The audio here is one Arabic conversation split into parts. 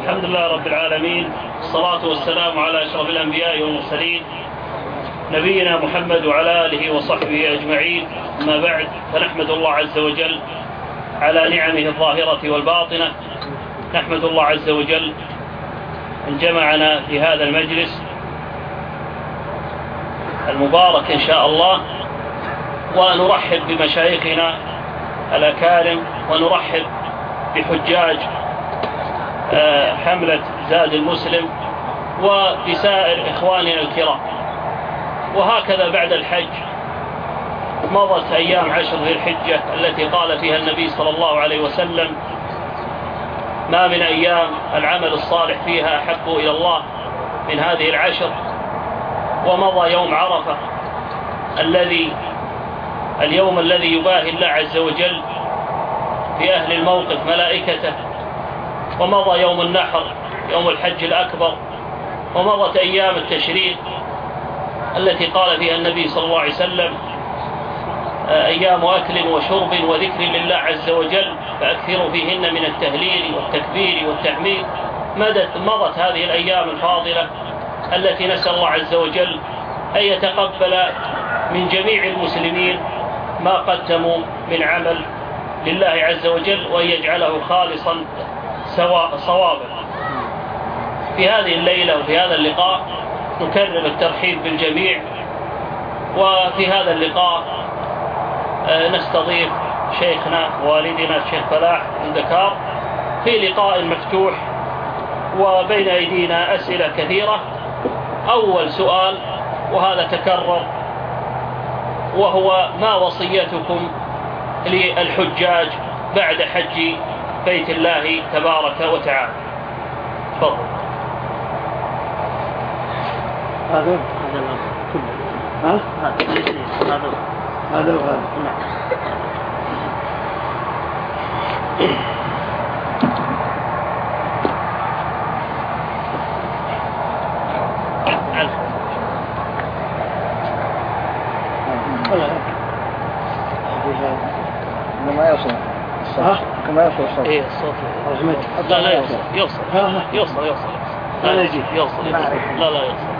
الحمد لله رب العالمين، الصلاة والسلام على أشرف الأنبياء والمرسلين نبينا محمد وعلى آله وصحبه أجمعين. أما بعد، فنحمد الله عز وجل على نعمه الظاهرة والباطنة. نحمد الله عز وجل أن جمعنا في هذا المجلس المبارك إن شاء الله، ونرحب بمشايخنا الأكارم، ونرحب بحجاج حملة زاد المسلم وبسائر إخواننا الكرام. وهكذا بعد الحج مضت أيام 10 ذي الحجة التي قال فيها النبي صلى الله عليه وسلم: ما من أيام العمل الصالح فيها أحب إلى الله من هذه العشر. ومضى يوم عرفة اليوم الذي يباهي الله عز وجل في أهل الموقف ملائكته، ومضى يوم النحر يوم الحج الأكبر، ومضت أيام التشريق التي قال فيها النبي صلى الله عليه وسلم: أيام أكل وشرب وذكر لله عز وجل فأكثروا فيهن من التهليل والتكبير والتحميد. مضت هذه الأيام الفاضلة التي نسأل الله عز وجل أن يتقبل من جميع المسلمين ما قدموا من عمل لله عز وجل، وأن يجعله خالصا صوابا. في هذه الليلة وفي هذا اللقاء نكرر الترحيب بالجميع، وفي هذا اللقاء نستضيف شيخنا والدنا الشيخ فلاح من دكار في لقاء مفتوح، وبين أيدينا أسئلة كثيرة. أول سؤال، وهذا تكرر، وهو: ما وصيتكم للحجاج بعد حج بيت الله تبارك وتعالى؟ تفضل. هذا ما يوصل الصوت. كما يوصل الصوت. ايه الصوت. لا يوصل. يوصل. لا يجي. يوصل. لا يوصل.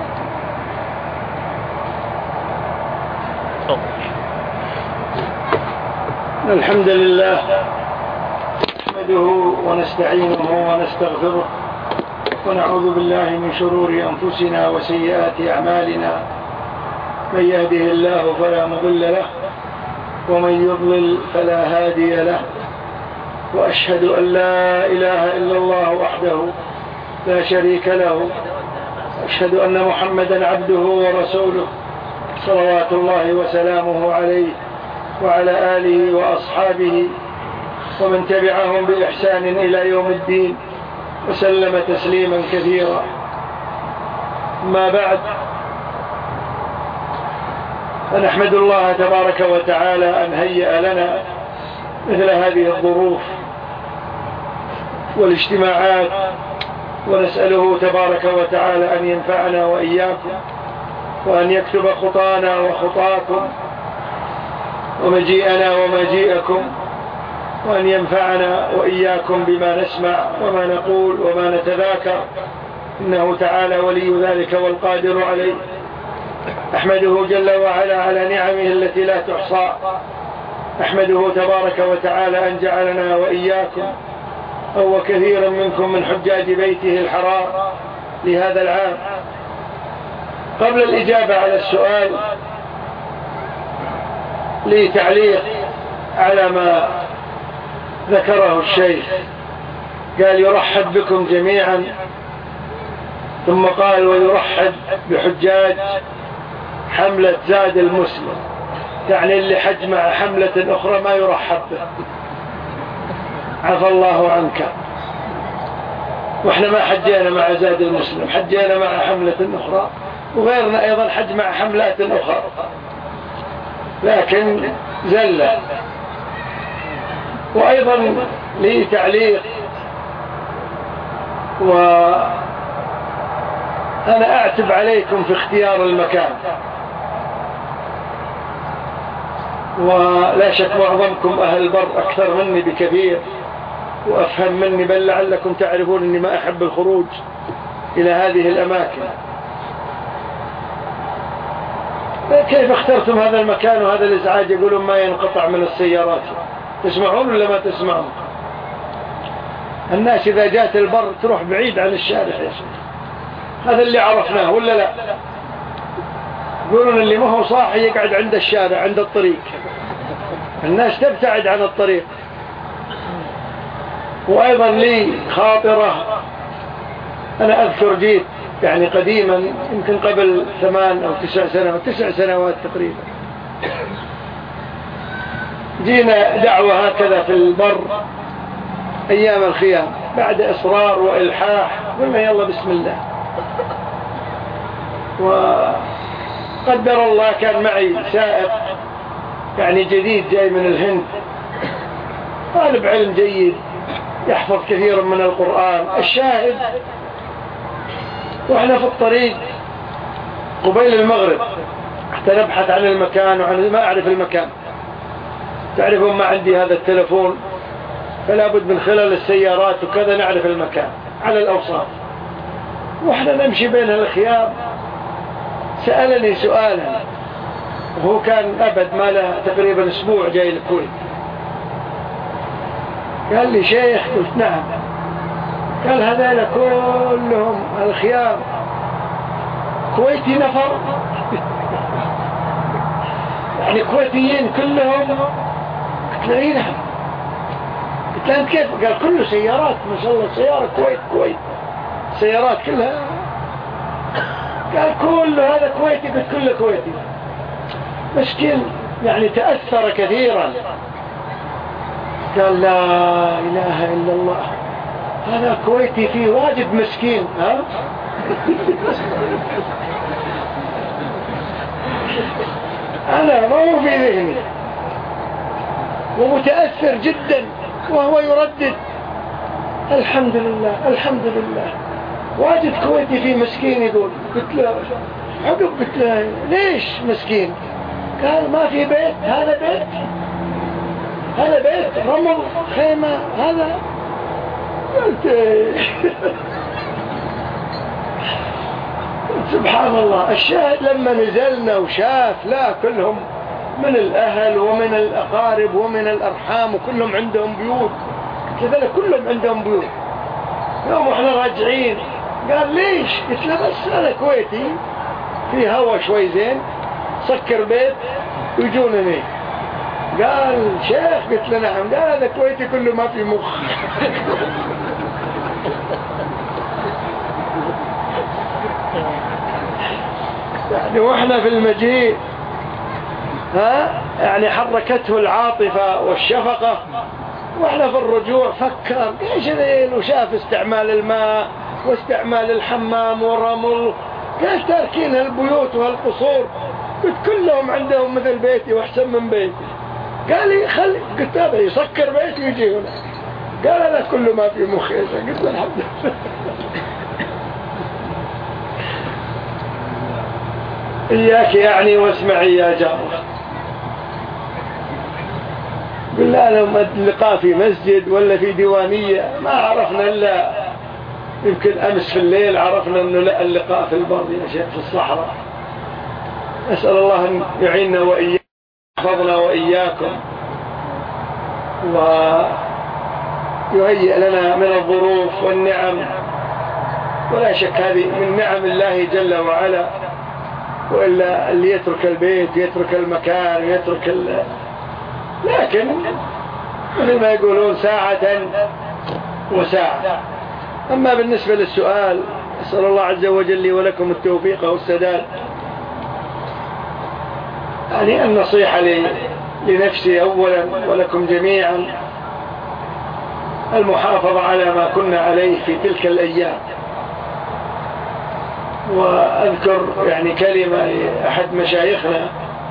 الحمد لله نحمده ونستعينه ونستغفره، ونعوذ بالله من شرور أنفسنا وسيئات أعمالنا. من يهده الله فلا مضل له، ومن يضلل فلا هادي له. وأشهد أن لا إله إلا الله وحده لا شريك له، وأشهد أن محمدا عبده ورسوله صلوات الله وسلامه عليه وعلى آله وأصحابه ومن تبعهم بإحسان إلى يوم الدين، وسلم تسليما كثيرا. ما بعد، فنحمد الله تبارك وتعالى أن هيأ لنا مثل هذه الظروف والاجتماعات، ونسأله تبارك وتعالى أن ينفعنا وإياكم، وأن يكتب خطانا وخطاكم ومجيئنا ومجيئكم، وأن ينفعنا وإياكم بما نسمع وما نقول وما نتذاكر، إنه تعالى ولي ذلك والقادر عليه. أحمده جل وعلا على نعمه التي لا تحصى. أحمده تبارك وتعالى أن جعلنا وإياكم أو كثيرا منكم من حجاج بيته الحرام لهذا العام. قبل الإجابة على السؤال لي تعليق على ما ذكره الشيخ. قال: يرحب بكم جميعا، ثم قال: ويرحب بحجاج حملة زاد المسلم. يعني اللي حج مع حملة أخرى ما يرحب به. عفى الله عنك. وإحنا ما حجينا مع زاد المسلم، حجينا مع حملة أخرى، وغيرنا أيضا حج مع حملات أخرى، لكن زلة. وأيضا لي تعليق، وأنا أعتب عليكم في اختيار المكان، ولا شك معظمكم أهل البر أكثر مني بكثير، وأفهم مني، بل لعلكم تعرفون أني ما أحب الخروج إلى هذه الأماكن. كيف اخترتم هذا المكان وهذا الإزعاج؟ يقولون ما ينقطع من السيارات. تسمعون ولا ما تسمعون؟ الناس إذا جاءت البر تروح بعيد عن الشارع يا شيخ. هذا اللي عرفناه ولا لا؟ يقولون اللي ما هو صاحي يقعد عند الشارع عند الطريق. الناس تبتعد عن الطريق. وأيضا لي خاطرة، أنا أذكر جيت يعني قديما يمكن قبل 8 أو 9 سنوات تقريبا، جينا دعوة هكذا في البر أيام الخيام، بعد إصرار وإلحاح قلنا يلا بسم الله. وقدر الله كان معي سائق يعني جديد جاي من الهند، طالب علم جيد يحفظ كثيرا من القرآن. الشاهد وإحنا في الطريق قبيل المغرب حتى نبحث عن المكان، وعن ما أعرف المكان. تعرفون ما عندي هذا التلفون، فلا بد من خلال السيارات وكذا نعرف المكان على الأوصاف. وإحنا نمشي بين الخيام سألني سؤالا، وهو كان أبد ما له تقريبا أسبوع جاي الكويت. قال لي شيخ؟ قلت نعم. قال هذول كلهم الخيام كويتي نفر؟ يعني كويتيين كلهم؟ قلت له اي نعم. قلت له انت كيف؟ قال كله سيارات ما شاء الله، سيارة كويت سيارات كلها. قال كله هذا كويتي. قلت كله كويتي. مسكين يعني تأثر كثيرا. قال لا إله إلا الله، هذا كويتي فيه واجد مسكين. ها أنا ما هو في ذهني، ومتأثر جدا، وهو يردد الحمد لله الحمد لله، واجد كويتي فيه مسكين. يقول قلت له عقب، قلت له ليش مسكين؟ قال ما في بيت، هذا بيت، هذا بيت رمل خيمة هذا. قلت سبحان الله. الشاهد لما نزلنا وشاف لا كلهم من الأهل ومن الأقارب ومن الأرحام، وكلهم عندهم بيوت كذا، كلهم عندهم بيوت. يوم احنا راجعين قال ليش؟ قلت له بس أنا كويتي في هوا شوي زين، سكر بيت ويجونني. قال شيخ؟ قلت له نعم. قال هذا كويتي كله ما في مخ. يعني واحنا في المجيء يعني حركته العاطفة والشفقة، واحنا في الرجوع فكر ايش ذيل، وشاف استعمال الماء واستعمال الحمام والرمل. قال تاركين هالبيوت وهالقصور. قلت كلهم عندهم مثل بيتي واحسن من بيتي. قال لي خلي، قلت هذا يسكر بيت ويجي هنا. قال هذا كله ما في مخ. قلت له الحمد لله. إياك يعني واسمعي يا جار. قلنا لهم اللقاء في مسجد ولا في ديوانية، ما عرفنا إلا يمكن أمس في الليل عرفنا أنه لا، اللقاء في البر يا شيخ في الصحراء. أسأل الله أن يعيننا وإياكم، يحفظنا وإياكم، ويهيئ لنا من الظروف والنعم. ولا شك هذه من نعم الله جل وعلا. وإلا اللي يترك البيت يترك المكان يترك لكن مثل ما يقولون ساعة وساعة. أما بالنسبة للسؤال، أسأل الله عز وجل لي ولكم التوفيق والسداد. يعني النصيحة لنفسي أولا ولكم جميعا المحافظة على ما كنا عليه في تلك الأيام. وأذكر يعني كلمة لأحد مشايخنا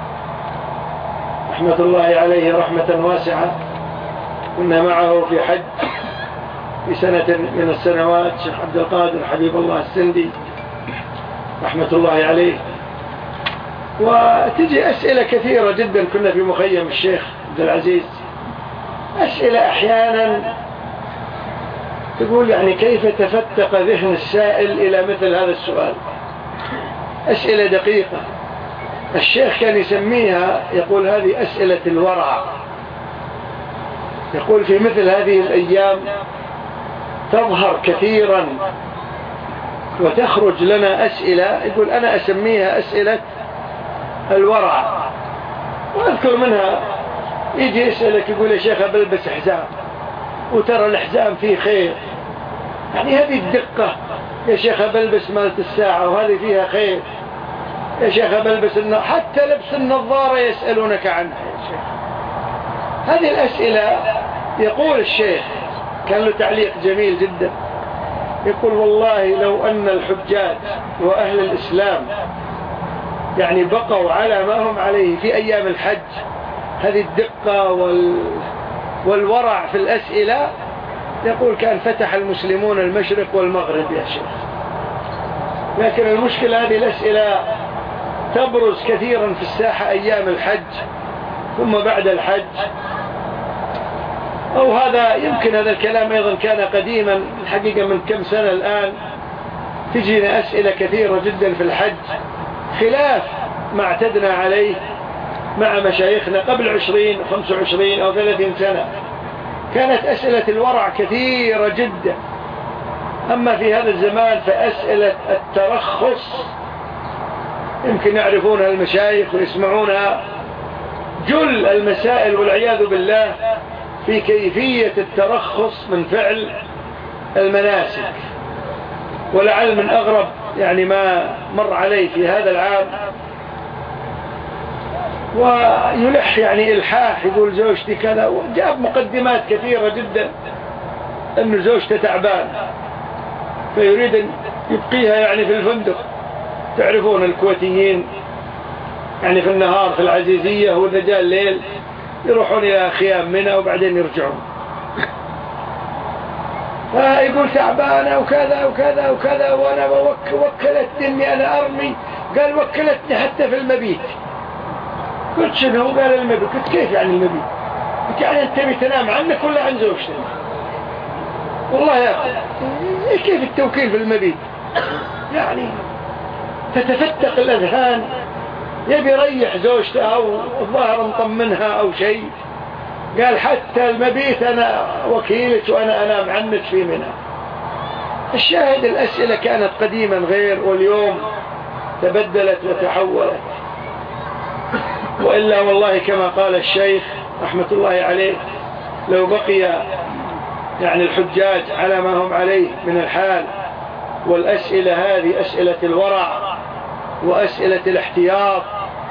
رحمة الله عليه رحمة واسعة، كنا معه في حج في سنة من السنوات، شيخ عبد القادر حبيب الله السندي رحمة الله عليه. وتجي أسئلة كثيرة جدا، كنا في مخيم الشيخ عبد العزيز، أسئلة أحيانا يقول يعني كيف تفتق ذهن السائل إلى مثل هذا السؤال؟ أسئلة دقيقة. الشيخ كان يسميها، يقول هذه أسئلة الورع. يقول في مثل هذه الأيام تظهر كثيرا وتخرج لنا أسئلة، يقول أنا أسميها أسئلة الورع. وأذكر منها يجي يسألك يقول يا شيخ بلبس حزام وترى الحزام فيه خير، يعني هذه الدقة. يا شيخ بلبس مالت الساعة وهذه فيها خير. يا شيخ بلبس حتى لبس النظارة يسألونك عنها يا شيخ. هذه الأسئلة. يقول الشيخ كان له تعليق جميل جدا، يقول والله لو أن الحجاج وأهل الإسلام يعني بقوا على ما هم عليه في أيام الحج، هذه الدقة والورع في الأسئلة، يقول كان فتح المسلمون المشرق والمغرب يا شيخ. لكن المشكلة هذه الأسئلة تبرز كثيرا في الساحة أيام الحج ثم بعد الحج. أو هذا يمكن هذا الكلام أيضا كان قديما الحقيقة من كم سنة الآن تجينا أسئلة كثيرة جدا في الحج خلاف ما اعتدنا عليه مع مشايخنا قبل 20 25 أو 30 سنة. كانت أسئلة الورع كثيرة جدا. أما في هذا الزمان فأسئلة الترخص يمكن يعرفونها المشايخ ويسمعونها جل المسائل والعياذ بالله في كيفية الترخص من فعل المناسك. ولعل من أغرب يعني ما مر علي في هذا العام، ويلح يعني إلحاح يقول زوجتي كذا، وجاب مقدمات كثيرة جدا أن زوجته تعبان فيريد أن يبقيها يعني في الفندق. تعرفون الكويتيين يعني في النهار في العزيزية وإذا جاء الليل يروحون إلى خيام منى وبعدين يرجعون. فيقول تعبانة وكذا وكذا وكذا، وأنا وكلتني أني أنا أرمي. قال وكلتني حتى في المبيت. قلت شنو؟ قال المبيت. قلت كيف يعني المبيت؟ قلت يعني أنت بتنام عنك ولا عن زوجتك؟ والله يا أخي كيف التوكيل في المبيت؟ يعني تتفتق الأذهان. يبي يريح زوجته أو الظاهر مطمنها أو شيء. قال حتى المبيت أنا وكيلك وأنا أنام عنك في منى. الشاهد الأسئلة كانت قديما غير، واليوم تبدلت وتحولت. وإلا والله كما قال الشيخ رحمة الله عليه لو بقي يعني الحجاج على ما هم عليه من الحال والأسئلة هذه أسئلة الورع وأسئلة الاحتياط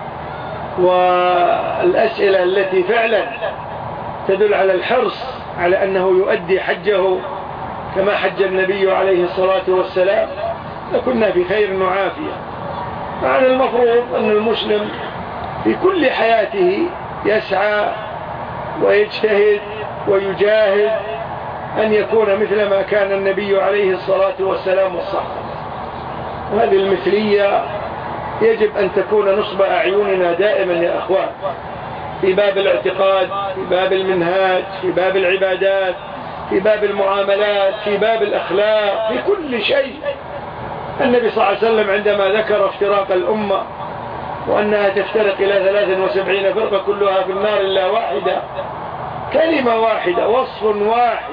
والأسئلة التي فعلا تدل على الحرص على أنه يؤدي حجه كما حج النبي عليه الصلاة والسلام، لكنا في خير وعافية. معنى المفروض أن المسلم في كل حياته يسعى ويجتهد ويجاهد أن يكون مثل ما كان النبي عليه الصلاة والسلام والصحابة. وهذه المثلية يجب أن تكون نصب أعيننا دائما يا أخوان، في باب الاعتقاد، في باب المنهاج، في باب العبادات، في باب المعاملات، في باب الأخلاق، في كل شيء. النبي صلى الله عليه وسلم عندما ذكر افتراق الأمة وأنها تفترق إلى 73 فرقة كلها في النار إلا واحدة، كلمة واحدة، وصف واحد،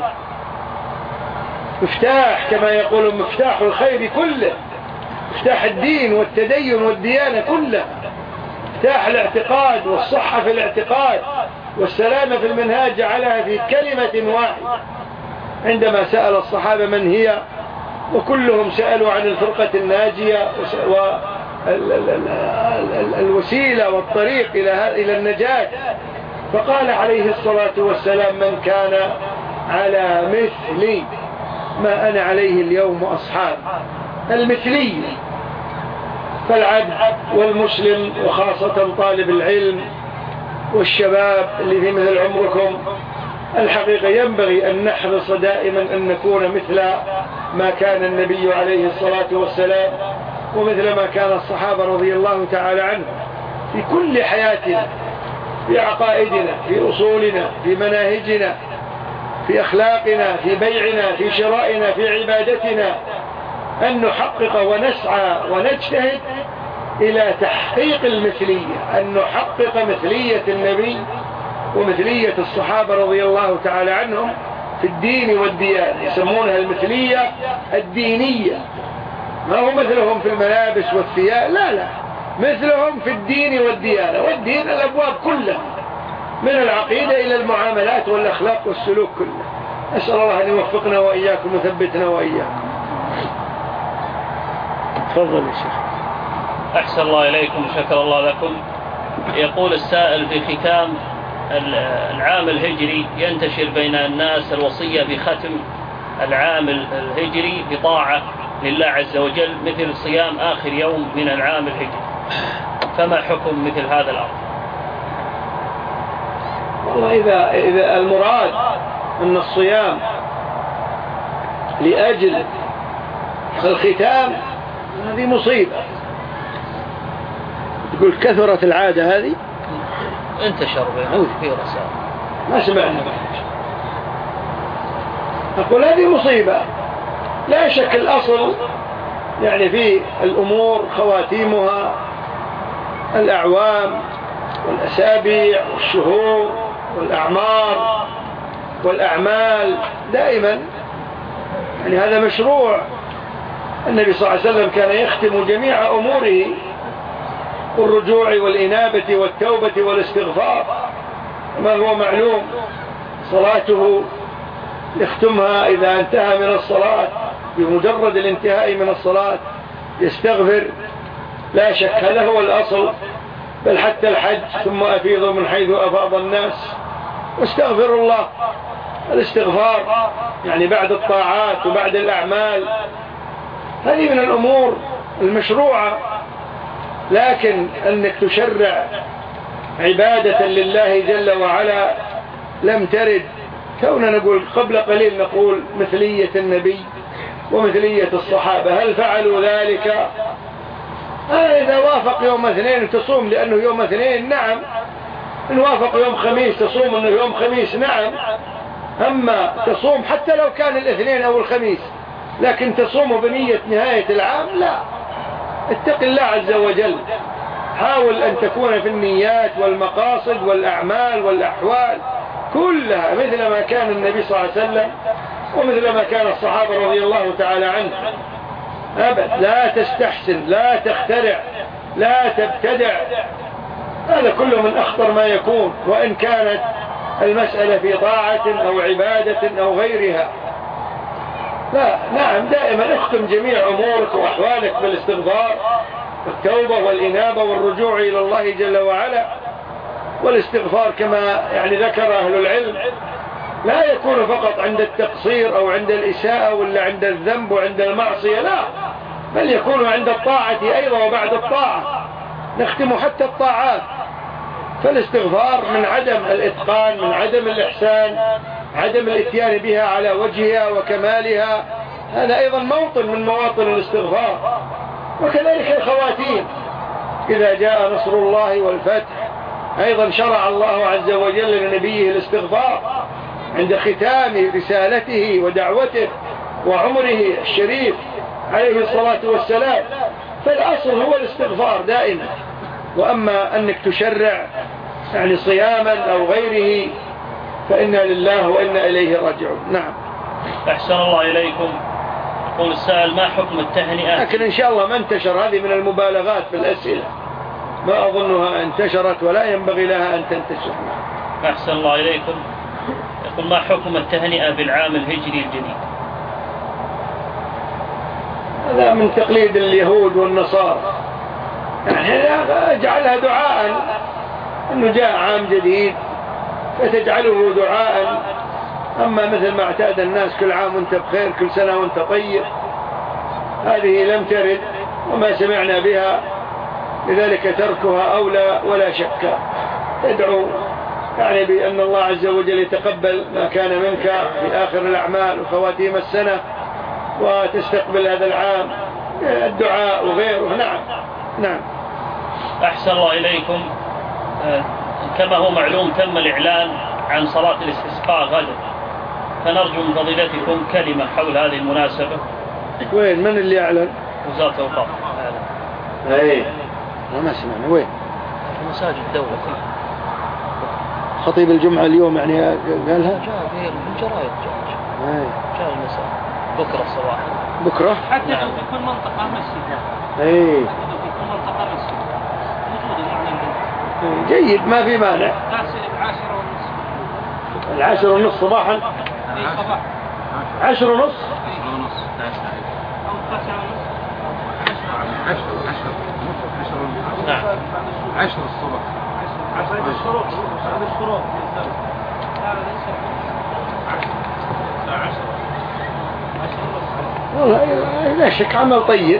مفتاح كما يقول مفتاح الخير كله، مفتاح الدين والتدين والديانة كلها، مفتاح الاعتقاد والصحة في الاعتقاد والسلامة في المنهاج، جعلها في كلمة واحدة. عندما سأل الصحابة من هي وكلهم سألوا عن الفرقة الناجية والوسيلة والطريق إلى النجاة، فقال عليه الصلاة والسلام من كان على مثلي ما أنا عليه اليوم وأصحابي. المثلي فالعبد والمسلم وخاصة طالب العلم والشباب اللي في مثل عمركم، الحقيقة ينبغي أن نحرص دائما أن نكون مثل ما كان النبي عليه الصلاة والسلام ومثل ما كان الصحابة رضي الله تعالى عنهم في كل حياتنا، في عقائدنا، في أصولنا، في مناهجنا، في أخلاقنا، في بيعنا، في شرائنا، في عبادتنا، أن نحقق ونسعى ونجتهد إلى تحقيق المثلية، أن نحقق مثلية النبي ومثلية الصحابة رضي الله تعالى عنهم في الدين والديانة. يسمونها المثلية الدينية، ما هو مثلهم في الملابس والثياب، لا، مثلهم في الدين والديانة. والدين الأبواب كلها من العقيدة إلى المعاملات والأخلاق والسلوك كله. أسأل الله أن يوفقنا وإياكم وثبتنا وإياكم. تفضل يا شيخ. أحسن الله إليكم، شكر الله لكم. يقول السائل: في ختام العام الهجري ينتشر بين الناس الوصية بختم العام الهجري بطاعة لله عز وجل مثل صيام آخر يوم من العام الهجري، فما حكم مثل هذا الأمر؟ والله إذا المراد أن الصيام لأجل الختام هذه مصيبة. تقول كثرت العادة هذه، انتشر بينهم في رسائل ما سمعنا. أقول هذه مصيبة. لا شك الأصل يعني في الأمور خواتيمها الأعوام والأسابيع والشهور والأعمار والأعمال دائما، يعني هذا مشروع. النبي صلى الله عليه وسلم كان يختم جميع أموره بالرجوع والإنابة والتوبة والاستغفار، ما هو معلوم. صلاته يختمها إذا انتهى من الصلاة، بمجرد الانتهاء من الصلاة يستغفر، لا شك هذا هو الأصل. بل حتى الحج: ثم أفيضوا من حيث أفاض الناس واستغفر الله. الاستغفار يعني بعد الطاعات وبعد الأعمال، هذه من الأمور المشروعة. لكن أنك تشرع عبادة لله جل وعلا لم ترد. كوننا نقول قبل قليل نقول مثلية النبي ومثلية الصحابة، هل فعلوا ذلك؟ إذا وافق يوم اثنين تصوم لأنه يوم اثنين، نعم. إن وافق يوم خميس تصوم أنه يوم خميس، نعم. أما تصوم حتى لو كان الاثنين أو الخميس لكن تصوم بنية نهاية العام، لا. اتق الله عز وجل، حاول أن تكون في النيات والمقاصد والأعمال والأحوال كلها مثل ما كان النبي صلى الله عليه وسلم ومثل ما كان الصحابة رضي الله تعالى عنهم. أبد لا تستحسن، لا تخترع، لا تبتدع. هذا كله من أخطر ما يكون، وإن كانت المسألة في طاعة أو عبادة أو غيرها. لا، نعم، دائما اختم جميع أمورك وأحوالك بالاستغفار والتوبة والإنابة والرجوع إلى الله جل وعلا. والاستغفار كما يعني ذكر أهل العلم لا يكون فقط عند التقصير أو عند الإساءة ولا عند الذنب وعند المعصية، لا، بل يكون عند الطاعة أيضا وبعد الطاعة. نختم حتى الطاعات. فالاستغفار من عدم الإتقان، من عدم الإحسان، عدم الاتيان بها على وجهها وكمالها، هذا أيضا موطن من مواطن الاستغفار. وكذلك الخواتيم: إذا جاء نصر الله والفتح أيضا شرع الله عز وجل لنبيه الاستغفار عند ختام رسالته ودعوته وعمره الشريف عليه الصلاة والسلام. فالأصل هو الاستغفار دائما. وأما أنك تشرع يعني صياما أو غيره فإنا لله وإنا إليه راجعون. نعم. أحسن الله إليكم. يقول السائل: ما حكم التهنئة؟ لكن إن شاء الله ما انتشر، هذه من المبالغات في الأسئلة، ما أظنها انتشرت ولا ينبغي لها أن تنتشر. أحسن الله إليكم. يقول: ما حكم التهنئة بالعام الهجري الجديد؟ هذا من تقليد اليهود والنصارى، يعني اجعلها دعاء أنه جاء عام جديد فتجعله دعاء. أما مثل ما اعتاد الناس كل عام وانت بخير، كل سنة وانت طيب، هذه لم ترد وما سمعنا بها، لذلك تركها أولى ولا شك. تدعو يعني بأن الله عز وجل يتقبل ما كان منك في آخر الأعمال وخواتيم السنة، وتستقبل هذا العام الدعاء وغيره. نعم. نعم. أحسن الله إليكم. كما هو معلوم تم الإعلان عن صلاة الاستسقاء غدا فنرجو من فضيلتكم كلمة حول هذه المناسبة. وين من اللي أعلن؟ وزارة الأوقاف. أي ما سمعنا. وين؟ في مساجد الدولة فيه. خطيب الجمعة اليوم يعني قالها؟ جاء في الجرايد جاء المساء بكرة الصباح. بكرة؟ حتى نعم. في كل منطقة مسجد. أي. في كل منطقة مسجد. جيد ما في مانع. 10:30 صباحا. 10:30. نعم. 10 الصبح. 10 الشروق. والله لا شك عمل طيب.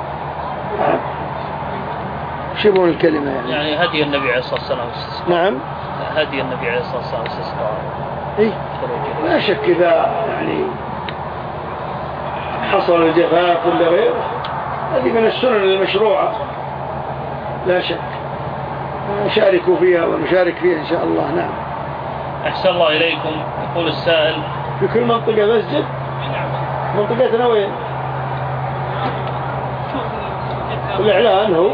شبه الكلمة يعني هدي النبي عليه الصلاة والسلام. نعم. هدي النبي عليه الصلاة والسلام استسقاء. إيه لا شك إذا يعني حصل الجفاف ولا غيره هذه من السنن المشروعة لا شك نشارك فيها ونشارك فيها إن شاء الله. نعم. أحسن الله إليكم. يقول السائل في كل منطقة مسجد. منطقتنا وين؟ الإعلان هو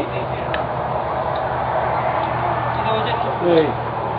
إيه.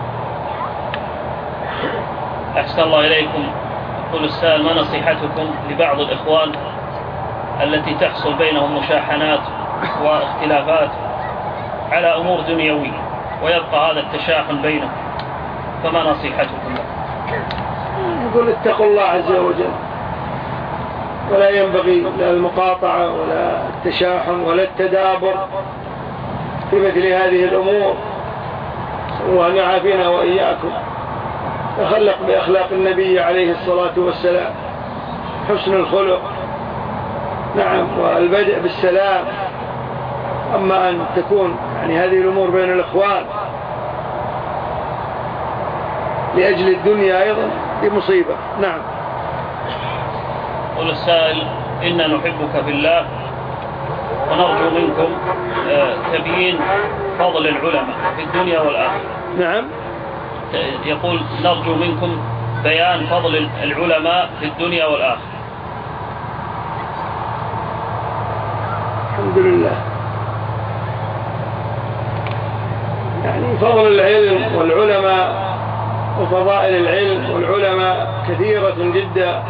أحسن الله إليكم. يقول السائل ما نصيحتكم لبعض الإخوان التي تحصل بينهم مشاحنات واختلافات على أمور دنيوية ويبقى هذا التشاحن بينهم، فما نصيحتكم له؟ يقول اتقوا الله عز وجل ولا ينبغي لا المقاطعة ولا التشاحن ولا التدابر في مثل هذه الأمور، وأن يعافينا وإياكم. تخلق بأخلاق النبي عليه الصلاة والسلام، حسن الخلق نعم والبدء بالسلام. أما أن تكون يعني هذه الأمور بين الإخوان لأجل الدنيا أيضا دي مصيبة. نعم. قل السائل إنا نحبك في الله ونرجو منكم تبيين فضل العلماء في الدنيا والآخرة. نعم. يقول نرجو منكم بيان فضل العلماء في الدنيا والآخرة. الحمد لله. يعني فضل العلم والعلماء وفضائل العلم والعلماء كثيرة جدا.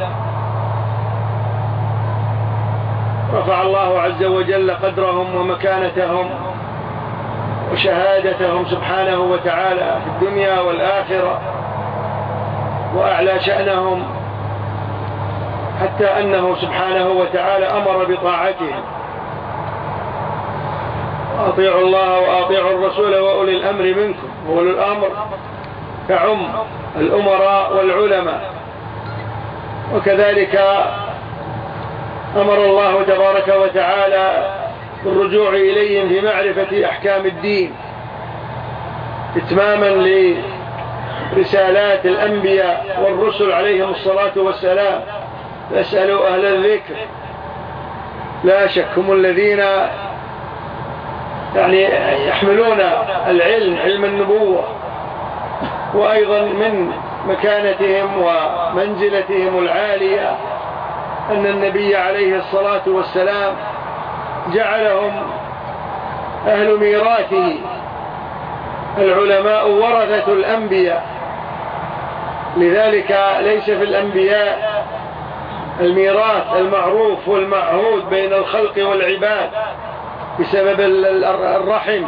رفع الله عز وجل قدرهم ومكانتهم وشهادتهم سبحانه وتعالى في الدنيا والآخرة، وأعلى شأنهم حتى أنه سبحانه وتعالى أمر بطاعتهم. أطيعوا الله وأطيعوا الرسول وأولي الأمر منكم. وأولي الأمر كعم الأمراء والعلماء. وكذلك أمر الله تبارك وتعالى بالرجوع إليهم في معرفة أحكام الدين إتماما لرسالات الأنبياء والرسل عليهم الصلاة والسلام. فاسألوا أهل الذكر. لا شك هم الذين يعني يحملون العلم، علم النبوة، وأيضا من مكانتهم ومنزلتهم العالية أن النبي عليه الصلاة والسلام جعلهم أهل ميراثه. العلماء ورثة الأنبياء، لذلك ليس في الأنبياء الميراث المعروف والمعهود بين الخلق والعباد بسبب الرحم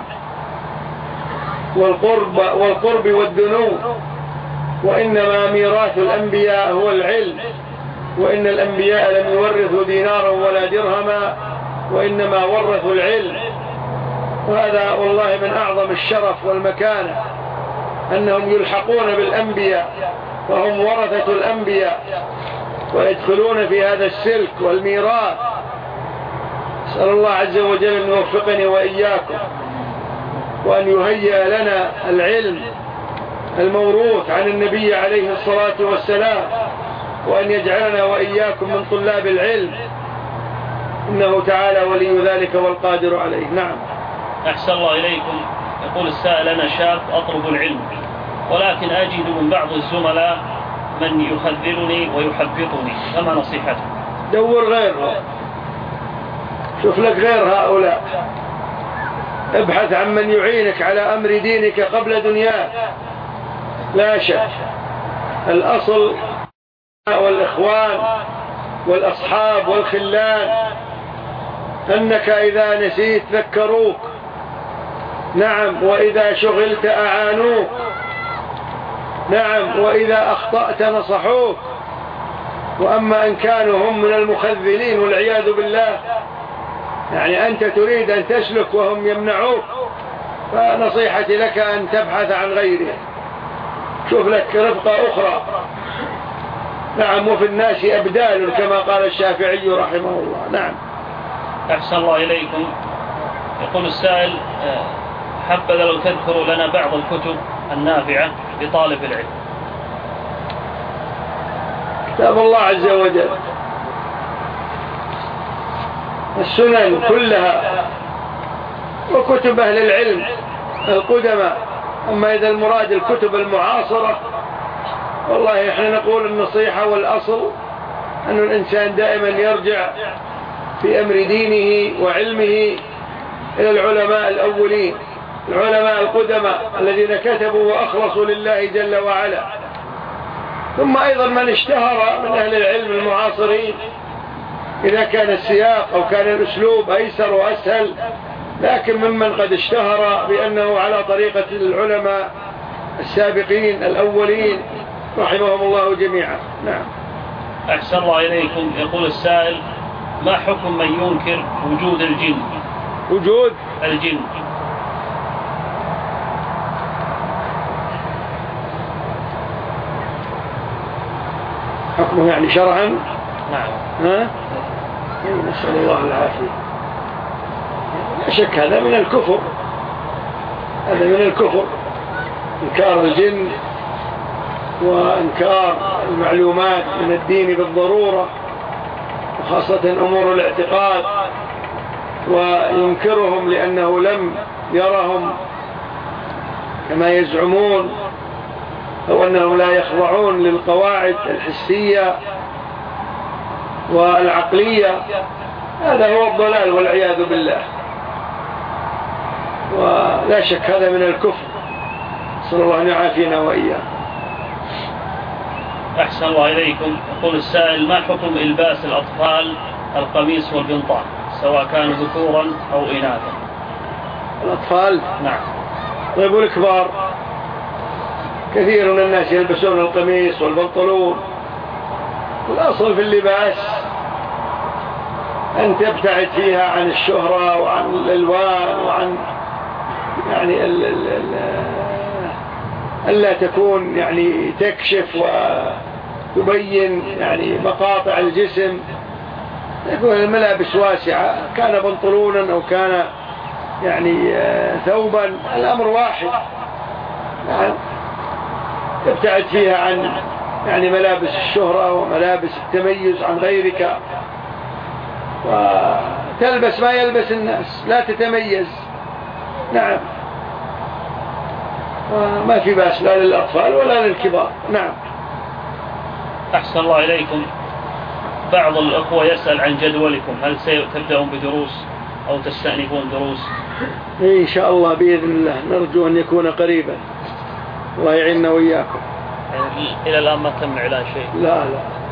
والقرب والدنو، وإنما ميراث الأنبياء هو العلم. وإن الأنبياء لم يورثوا دينارا ولا درهما، وإنما ورثوا العلم. وهذا والله من أعظم الشرف والمكانة أنهم يلحقون بالأنبياء وهم ورثة الأنبياء ويدخلون في هذا السلك والميراث. أسأل الله عز وجل أن يوفقني وإياكم وأن يهيئ لنا العلم الموروث عن النبي عليه الصلاة والسلام، وأن يجعلنا وإياكم من طلاب العلم، إنه تعالى ولي ذلك والقادر عليه. نعم. أحسن الله إليكم. يقول السائل أنا شاب أطلب العلم، ولكن أجد من بعض الزملاء من يخذلني ويحبطني، فما نصيحته؟ دور غيره، شوف لك غير هؤلاء، ابحث عن من يعينك على أمر دينك قبل دنياك. لا شك الأصل والإخوان والأصحاب والخلان أنك إذا نسيت ذكروك، نعم، وإذا شغلت أعانوك، نعم، وإذا أخطأت نصحوك. وأما إن كانوا هم من المخذلين والعياذ بالله، يعني أنت تريد أن تسلك وهم يمنعوك، فنصيحتي لك أن تبحث عن غيره، شوف لك رفقة أخرى. نعم، وفي الناس أبدال كما قال الشافعي رحمه الله. نعم. أحسن الله إليكم. يقول السائل: حبذا لو تذكروا لنا بعض الكتب النافعة لطالب العلم. كتاب الله عز وجل، السنن كلها، وكتب أهل العلم القدماء. أما إذا المراد الكتب المعاصرة، والله إحنا نقول النصيحة والأصل أن الإنسان دائما يرجع في أمر دينه وعلمه إلى العلماء الأولين، العلماء القدماء الذين كتبوا وأخلصوا لله جل وعلا. ثم أيضا من اشتهر من أهل العلم المعاصرين، إذا كان السياق أو كان الأسلوب أيسر وأسهل، لكن ممن قد اشتهر بأنه على طريقة العلماء السابقين الأولين رحمهم الله جميعا. نعم. أحسن الله إليكم. يقول السائل: ما حكم من ينكر وجود الجن؟ وجود الجن. حكمه يعني شرعا؟ نعم. ها؟ نسأل الله العافية. لا شك هذا من الكفر، هذا من الكفر، إنكار الجن وإنكار المعلومات من الدين بالضرورة، وخاصة أمور الاعتقاد، وينكرهم لأنه لم يرهم كما يزعمون، أو أنهم لا يخضعون للقواعد الحسية والعقلية. هذا هو الضلال والعياذ بالله، ولا شك هذا من الكفر، صلى الله أن يعافينا وإياه. أحسن الله إليكم. يقول السائل: ما حكم إلباس الأطفال القميص والبنطال سواء كانوا ذكورا أو إناثا؟ الأطفال؟ نعم. طيب والكبار؟ كثير من الناس يلبسون القميص والبنطلون. الأصل في اللباس أن تبتعد فيها عن الشهرة وعن الألوان وعن يعني ألا تكون يعني تكشف وتبين يعني مقاطع الجسم، يكون الملابس واسعة، كان بنطلونا أو كان يعني ثوبا، الأمر واحد. يعني تبتعد فيها عن يعني ملابس الشهرة وملابس التميز عن غيرك، وتلبس ما يلبس الناس، لا تتميز. نعم، وما في بأس لا للأطفال ولا للكبار. نعم. أحسن الله إليكم. بعض الأخوة يسأل عن جدولكم، هل ستبدأون بدروس أو تستأنفون دروس؟ إن شاء الله بإذن الله، نرجو أن يكون قريبا، الله يعيننا وإياكم. يعني إلى الآن ما تم إعلان شيء؟ لا.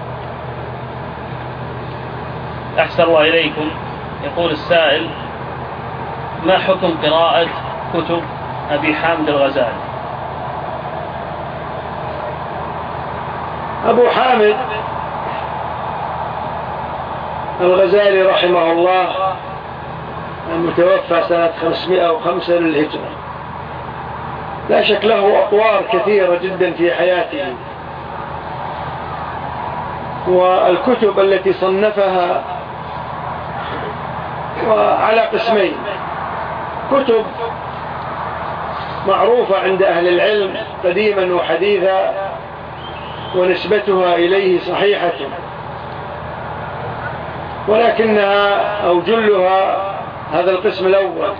أحسن الله إليكم. يقول السائل: ما حكم قراءة كتب أبي حامد الغزالي؟ أبو حامد الغزالي رحمه الله المتوفى سنة 505 للهجرة، لا شك له أطوار كثيرة جدا في حياته، والكتب التي صنفها وعلى قسمين: كتب معروفة عند أهل العلم قديما وحديثا ونسبتها إليه صحيحة، ولكنها أو جلها، هذا القسم الأول،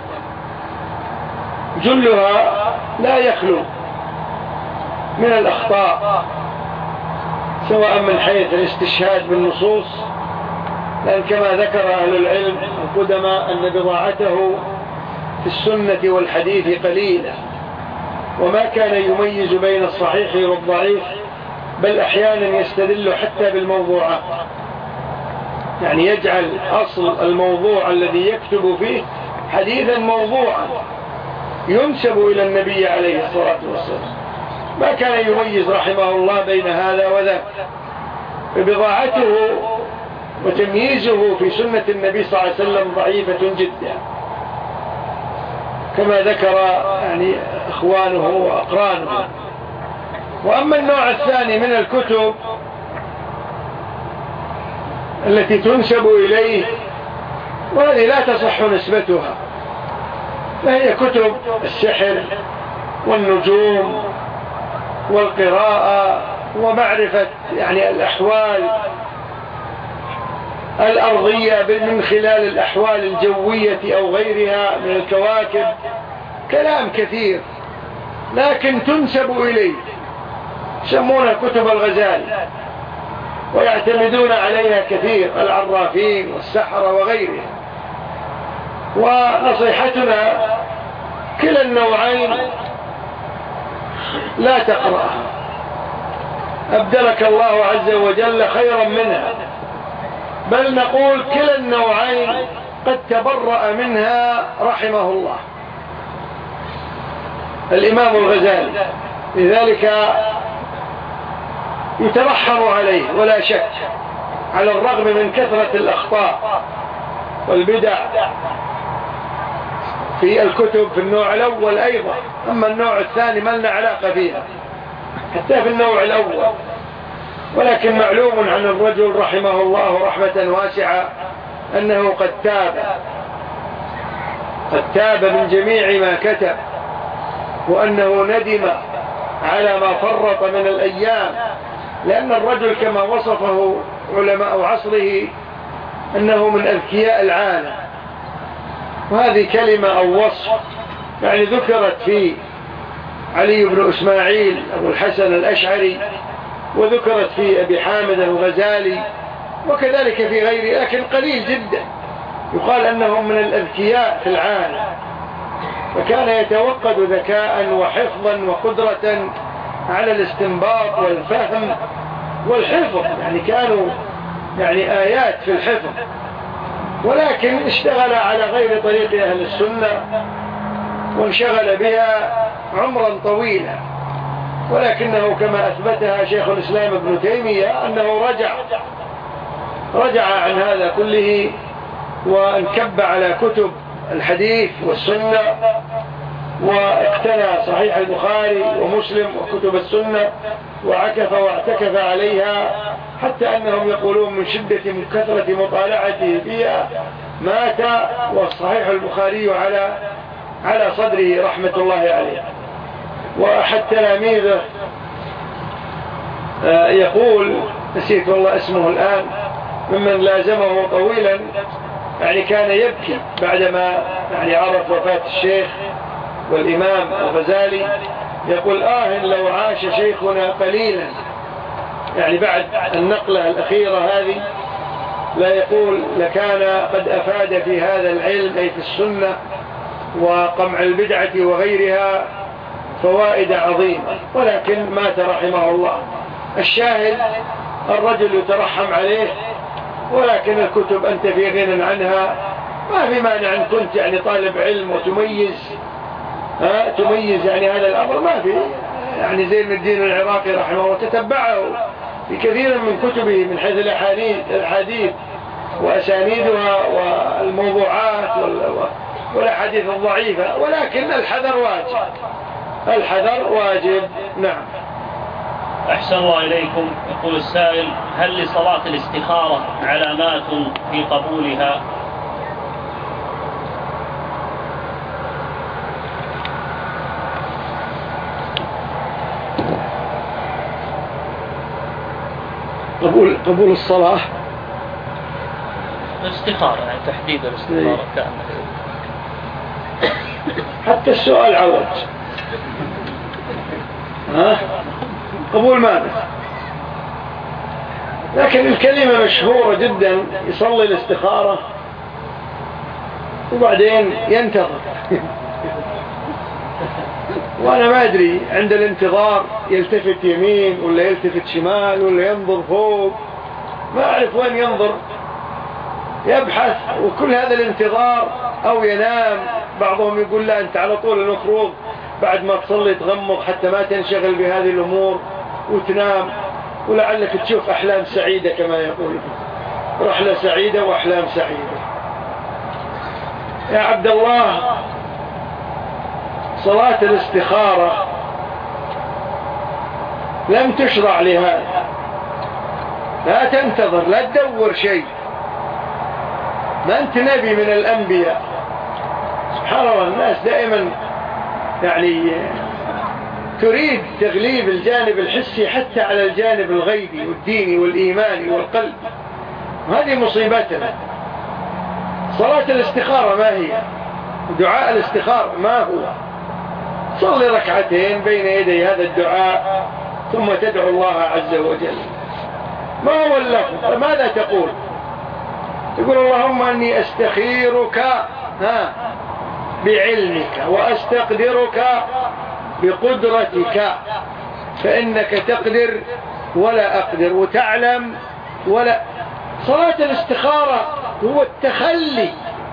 جلها لا يخلو من الأخطاء سواء من حيث الاستشهاد بالنصوص، لأن كما ذكر أهل العلم القدماء أن بضاعته في السنة والحديث قليلة، وما كان يميز بين الصحيح والضعيف، بل أحيانا يستدل حتى بالموضوعات، يعني يجعل أصل الموضوع الذي يكتب فيه حديثا موضوعا ينسب إلى النبي عليه الصلاة والسلام، ما كان يميز رحمه الله بين هذا وذاك. فبضاعته وتمييزه في سنة النبي صلى الله عليه وسلم ضعيفة جدا، كما ذكر يعني إخوانه وأقرانه. وأما النوع الثاني من الكتب التي تنسب إليه، وهذه لا تصح نسبتها، فهي كتب السحر والنجوم والقراءة ومعرفة يعني الأحوال الأرضية من خلال الأحوال الجوية أو غيرها من الكواكب، كلام كثير لكن تنسب إليه، يسمونها كتب الغزالي ويعتمدون عليها كثير العرافين والسحرة وغيرها. ونصيحتنا كلا النوعين لا تقرأها، أبدلك الله عز وجل خيرا منها، بل نقول كلا النوعين قد تبرأ منها رحمه الله الإمام الغزالي، لذلك يترحم عليه ولا شك، على الرغم من كثرة الأخطاء والبدع في الكتب في النوع الأول أيضا. أما النوع الثاني ما لنا علاقة فيها حتى في النوع الأول، ولكن معلوم عن الرجل رحمه الله رحمة واسعة أنه قد تاب من جميع ما كتب، وأنه ندم على ما فرط من الأيام، لأن الرجل كما وصفه علماء عصره أنه من أذكياء العالم، وهذه كلمة أو وصف يعني ذكرت في علي بن إسماعيل أبو الحسن الأشعري، وذكرت في أبي حامد الغزالي، وكذلك في غيره، لكن قليل جدا يقال أنهم من الأذكياء في العالم، فكان يتوقد ذكاء وحفظا وقدرة على الاستنباط والفهم والحفظ، يعني كانوا يعني آيات في الحفظ، ولكن اشتغل على غير طريق أهل السنة وانشغل بها عمرا طويلا. ولكنه كما أثبتها شيخ الإسلام ابن تيمية أنه رجع عن هذا كله وانكب على كتب الحديث والسنة، واقتنى صحيح البخاري ومسلم وكتب السنة وعكف واعتكف عليها، حتى أنهم يقولون من شدة كثرة مطالعته فيها مات والصحيح البخاري على صدره رحمة الله عليه. وأحد تلاميذه يقول، نسيت والله اسمه الآن، ممن لازمه طويلا، يعني كان يبكي بعدما يعني عرف وفاة الشيخ والإمام الغزالي، يقول لو عاش شيخنا قليلا، يعني بعد النقلة الأخيرة هذه، لا يقول لكان قد أفاد في هذا العلم أي في السنة وقمع البدعة وغيرها فوائد عظيمة، ولكن مات رحمه الله. الشاهد الرجل يترحم عليه، ولكن الكتب أنت في غنى عنها، ما في مانع أن كنت يعني طالب علم تميز يعني هذا الأمر، ما في يعني زين الدين العراقي رحمه الله تتبعه في كثير من كتبه من حيث الحديث وأسانيدها والموضوعات والأحاديث الضعيفة، ولكن الحذر واجب. نعم. أحسن الله إليكم. يقول السائل: هل لصلاة الاستخارة علامات في قبولها؟ قبول الصلاة الاستخارة، يعني تحديد الاستخارة كأنه حتى السؤال عوج. قبول ماذا؟ لكن الكلمة مشهورة جدا، يصلي الاستخارة وبعدين ينتظر. وأنا ما أدري عند الانتظار يلتفت يمين ولا يلتفت شمال ولا ينظر فوق، ما أعرف وين ينظر، يبحث. وكل هذا الانتظار أو ينام. بعضهم يقول لا أنت على طول المفروض بعد ما تصلي تغمض حتى ما تنشغل بهذه الأمور وتنام، ولعلك تشوف أحلام سعيدة كما يقول، رحلة سعيدة وأحلام سعيدة. يا عبد الله، صلاة الاستخارة لم تشرع لهذا. لا تنتظر، لا تدور شيء، ما أنت نبي من الأنبياء. سبحان الله، الناس دائما يعني تريد تغليب الجانب الحسي حتى على الجانب الغيبي والديني والإيماني والقلب، وهذه مصيبتنا. صلاة الاستخارة ما هي؟ دعاء الاستخارة ما هو؟ صلي ركعتين بين يدي هذا الدعاء ثم تدعو الله عز وجل. ما هو اللفظ؟ ماذا تقول؟ تقول اللهم أني أستخيرك بعلمك وأستقدرك بقدرتك، فإنك تقدر ولا أقدر وتعلم ولا. صلاة الاستخارة هو التخلي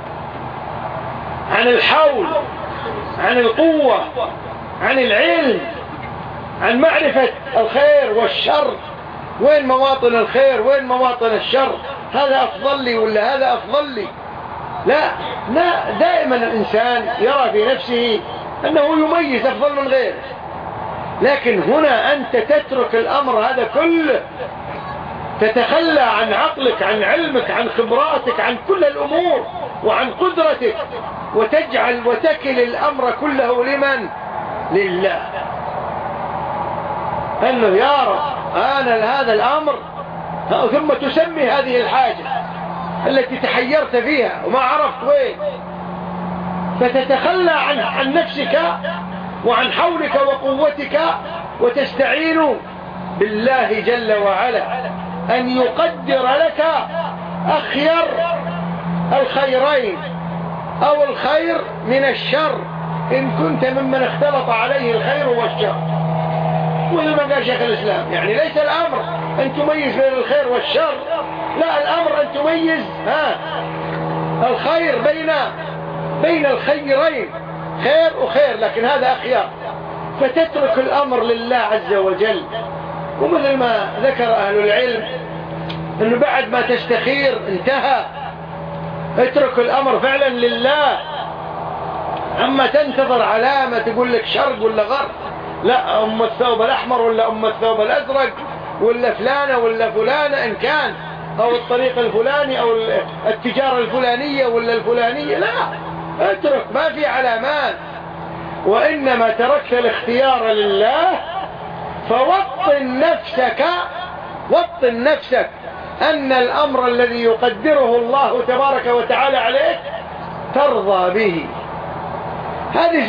عن الحول، عن القوة، عن العلم، عن معرفة الخير والشر، وين مواطن الخير وين مواطن الشر، هذا أفضل لي ولا هذا أفضل لي. لا، دائما الإنسان يرى في نفسه أنه يميز أفضل من غيره، لكن هنا أنت تترك الأمر هذا كله، تتخلى عن عقلك، عن علمك، عن خبراتك، عن كل الأمور وعن قدرتك، وتجعل وتكل الأمر كله لمن؟ لله. أنه يا رب أنا هذا الأمر، ثم تسمي هذه الحاجة التي تحيرت فيها وما عرفت وين، فتتخلى عن نفسك وعن حولك وقوتك، وتستعين بالله جل وعلا أن يقدر لك أخير الخيرين أو الخير من الشر إن كنت ممن اختلط عليه الخير والشر. وإذا ما قال شيخ الإسلام يعني ليس الأمر أن تميز بين الخير والشر، لا، الأمر أن تميز الخير بين الخيرين، خير وخير، لكن هذا أخيار، فتترك الأمر لله عز وجل. ومثل ما ذكر أهل العلم أنه بعد ما تستخير انتهى، اترك الأمر فعلا لله. أما تنتظر علامة تقول لك شرق ولا غرب، لا، أم الثوب الأحمر ولا أم الثوب الأزرق ولا فلانة ولا فلانة إن كان، أو الطريق الفلاني أو التجارة الفلانية ولا الفلانية، لا، اترك، ما في علامات. وإنما تركت الاختيار لله، فوطن نفسك أن الأمر الذي يقدره الله تبارك وتعالى عليك ترضى به. هذه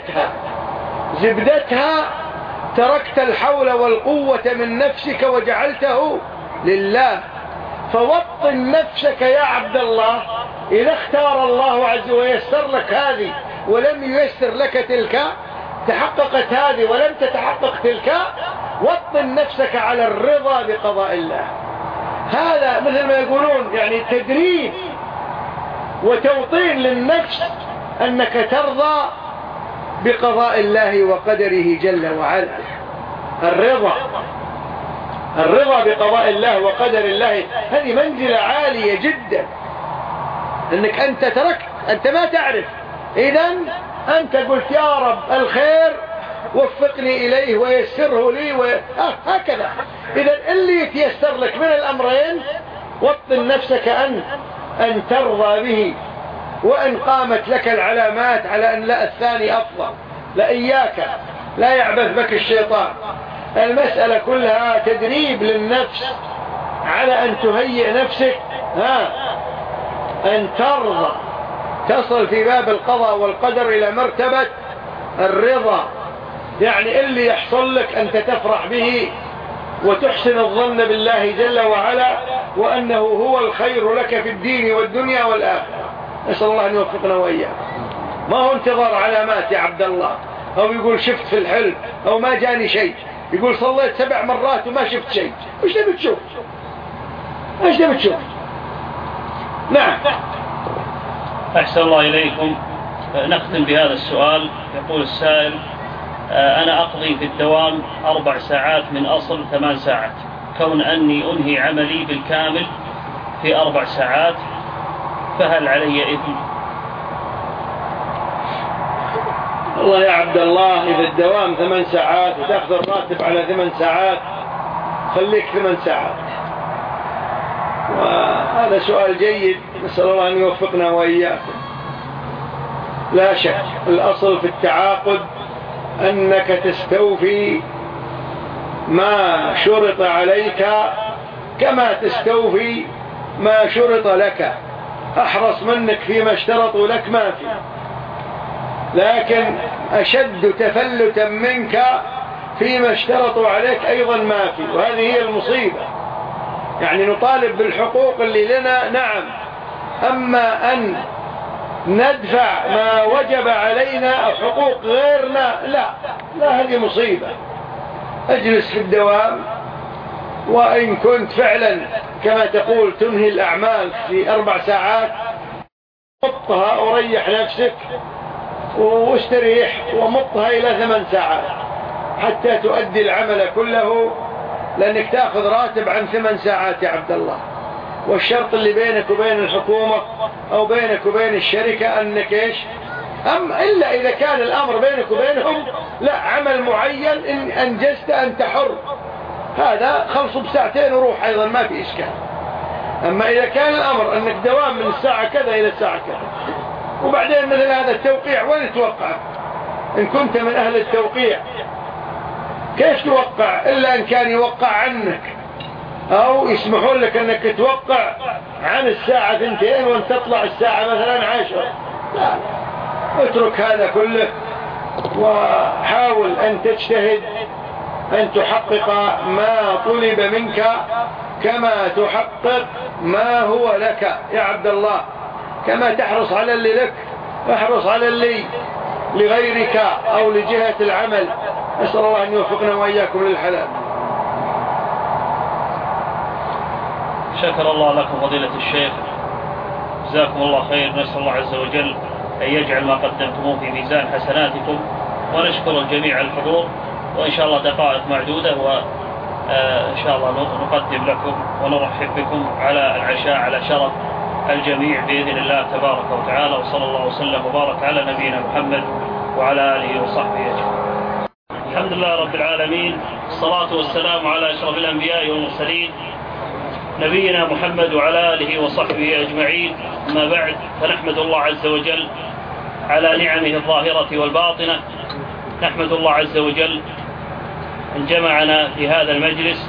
زبدتها تركت الحول والقوة من نفسك وجعلته لله. فوطن نفسك يا عبد الله، إذا اختار الله عز وجل ويسر لك هذه ولم ييسر لك تلك، تحققت هذه ولم تتحقق تلك، وطن نفسك على الرضا بقضاء الله. هذا مثل ما يقولون يعني تدريب وتوطين للنفس أنك ترضى بقضاء الله وقدره جل وعلا. الرضا بقضاء الله وقدر الله هذه منزلة عالية جدا، أنك أنت تركت، أنت ما تعرف، إذن أنت قلت يا رب الخير وفقني إليه ويسره لي هكذا. إذن اللي يتيسر لك من الأمرين وطن نفسك أن ترضى به. وإن قامت لك العلامات على أن لا، الثاني أفضل، لا، إياك، لا يعبث بك الشيطان. المسألة كلها تدريب للنفس على أن تهيئ نفسك أن ترضى، تصل في باب القضاء والقدر إلى مرتبة الرضا. يعني اللي يحصل لك أنت تفرح به وتحسن الظن بالله جل وعلا وأنه هو الخير لك في الدين والدنيا والآخرة. نسأل الله أن يوفقنا وإياك. ما هو انتظار علامات يا عبد الله، أو يقول شفت في الحلم، أو ما جاني شيء، يقول صليت 7 مرات وما شفت شيء. وش تبي تشوف؟ ايش تبي تشوف؟ نعم. أحسن الله إليكم. نختم بهذا السؤال. يقول السائل: أنا أقضي في الدوام 4 ساعات من أصل 8 ساعات، كون أني أنهي عملي بالكامل في 4 ساعات، فهل علي إثم؟ والله يا عبد الله، إذا الدوام 8 ساعات وتأخذ الراتب على 8 ساعات، خليك 8 ساعات. وهذا سؤال جيد، نسأل الله أن يوفقنا وإياكم. لا شك الأصل في التعاقد أنك تستوفي ما شرط عليك كما تستوفي ما شرط لك. أحرص منك فيما اشترطوا لك ما في، لكن أشد تفلتا منك فيما اشترطوا عليك أيضا ما في، وهذه هي المصيبة. يعني نطالب بالحقوق اللي لنا، نعم، أما أن ندفع ما وجب علينا أو حقوق غيرنا، لا هذه مصيبة. أجلس في الدوام، وإن كنت فعلا كما تقول تنهي الأعمال في 4 ساعات، مطها وريح نفسك واستريح، ومطها إلى 8 ساعات حتى تؤدي العمل كله، لأنك تأخذ راتب عن 8 ساعات يا عبد الله. والشرط اللي بينك وبين الحكومة أو بينك وبين الشركة أنك إيش؟ إلا إذا كان الأمر بينك وبينهم لا عمل معين إن أنجزت أنت حر، هذا خلصوا ب2 وروح أيضا ما في إشكال. أما إذا كان الأمر أنك دوام من الساعة كذا إلى الساعة كذا، وبعدين مثل هذا التوقيع وين توقع؟ إن كنت من أهل التوقيع كيف توقع إلا إن كان يوقع عنك، أو يسمحون لك أنك توقع عن الساعة 2 وأن تطلع الساعة مثلا 10. لا، اترك هذا كله وحاول أن تجتهد أن تحقق ما طلب منك كما تحقق ما هو لك يا عبد الله. كما تحرص على اللي لك، احرص على اللي لغيرك أو لجهة العمل. نسأل الله أن يوفقنا وإياكم للحلال. شكر الله لكم فضيلة الشيخ، جزاكم الله خير. نسأل الله عز وجل أن يجعل ما قدمتموه في ميزان حسناتكم، ونشكر الجميع الحضور. وإن شاء الله دقائق معدودة وإن شاء الله نقدم لكم ونرحب بكم على العشاء على شرف الجميع بإذن الله تبارك وتعالى. وصلى الله وسلم وبارك على نبينا محمد وعلى آله وصحبه أجمعين. الحمد لله رب العالمين، الصلاة والسلام على أشرف الأنبياء والمرسلين نبينا محمد وعلى آله وصحبه أجمعين. أما بعد، فنحمد الله عز وجل على نعمه الظاهرة والباطنة. نحمد الله عز وجل أن جمعنا في هذا المجلس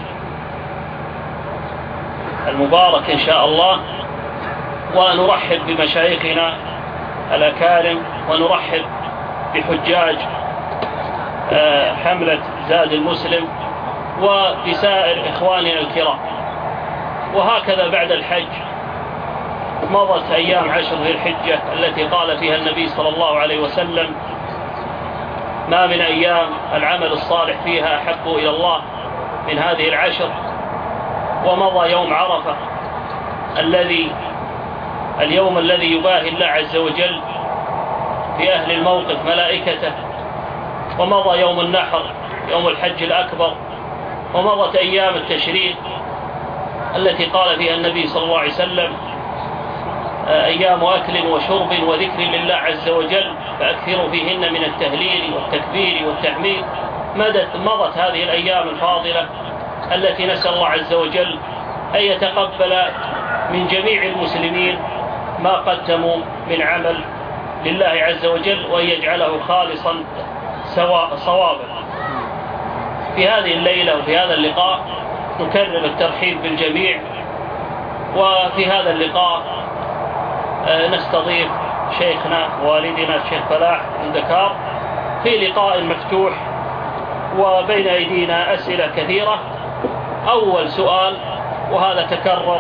المبارك إن شاء الله، ونرحب بمشايخنا الأكارم، ونرحب بحجاج حملة زاد المسلم وبسائر إخواننا الكرام. وهكذا بعد الحج مضت أيام 10 ذي الحجة التي قال فيها النبي صلى الله عليه وسلم: ما من أيام العمل الصالح فيها أحب إلى الله من هذه العشر. ومضى يوم عرفة اليوم الذي يباهي الله عز وجل في أهل الموقف ملائكته. ومضى يوم النحر، يوم الحج الأكبر. ومضت أيام التشريق التي قال فيها النبي صلى الله عليه وسلم: أيام أكل وشرب وذكر لله عز وجل، فأكثروا فيهن من التهليل والتكبير والتحميد. مضت هذه الأيام الفاضلة التي نسأل الله عز وجل أن يتقبل من جميع المسلمين ما قدموا من عمل لله عز وجل، وأن يجعله خالصا صوابا. في هذه الليلة وفي هذا اللقاء نكرر الترحيب بالجميع. وفي هذا اللقاء نستضيف شيخنا والدنا الشيخ فلاح من دكار في لقاء مفتوح، وبين أيدينا أسئلة كثيرة أول سؤال وهذا تكرر،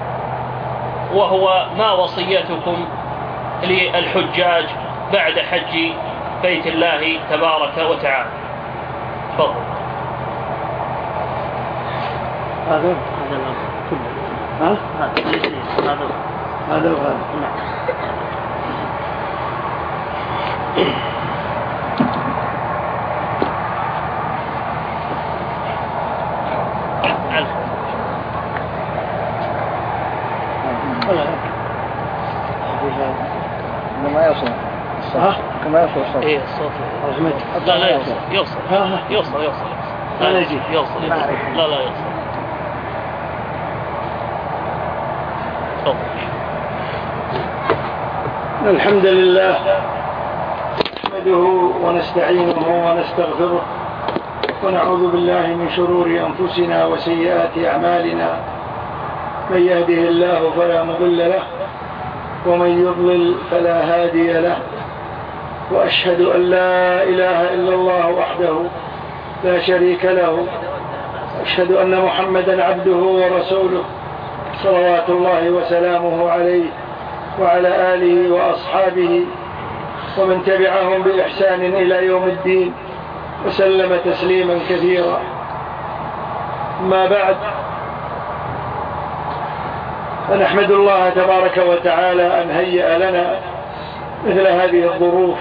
وهو ما وصيتكم للحجاج بعد حج بيت الله تبارك وتعالى؟ تفضل. هذا ها؟ هذا وهذا. ما يوصل. كما يوصل الصوت. ايه الصوت. لا لا يوصل. يوصل. يوصل. يوصل. لا يجي. يوصل. لا لا يوصل. تفضل. الحمد لله نحمده ونستعينه ونستغفره ونعوذ بالله من شرور أنفسنا وسيئات أعمالنا، من يهده الله فلا مضل له ومن يضلل فلا هادي له، وأشهد أن لا إله إلا الله وحده لا شريك له، وأشهد أن محمدا عبده ورسوله صلوات الله وسلامه عليه وعلى آله وأصحابه ومن تبعهم بإحسان إلى يوم الدين وسلم تسليما كثيرا. ما بعد، فنحمد الله تبارك وتعالى أن هيأ لنا مثل هذه الظروف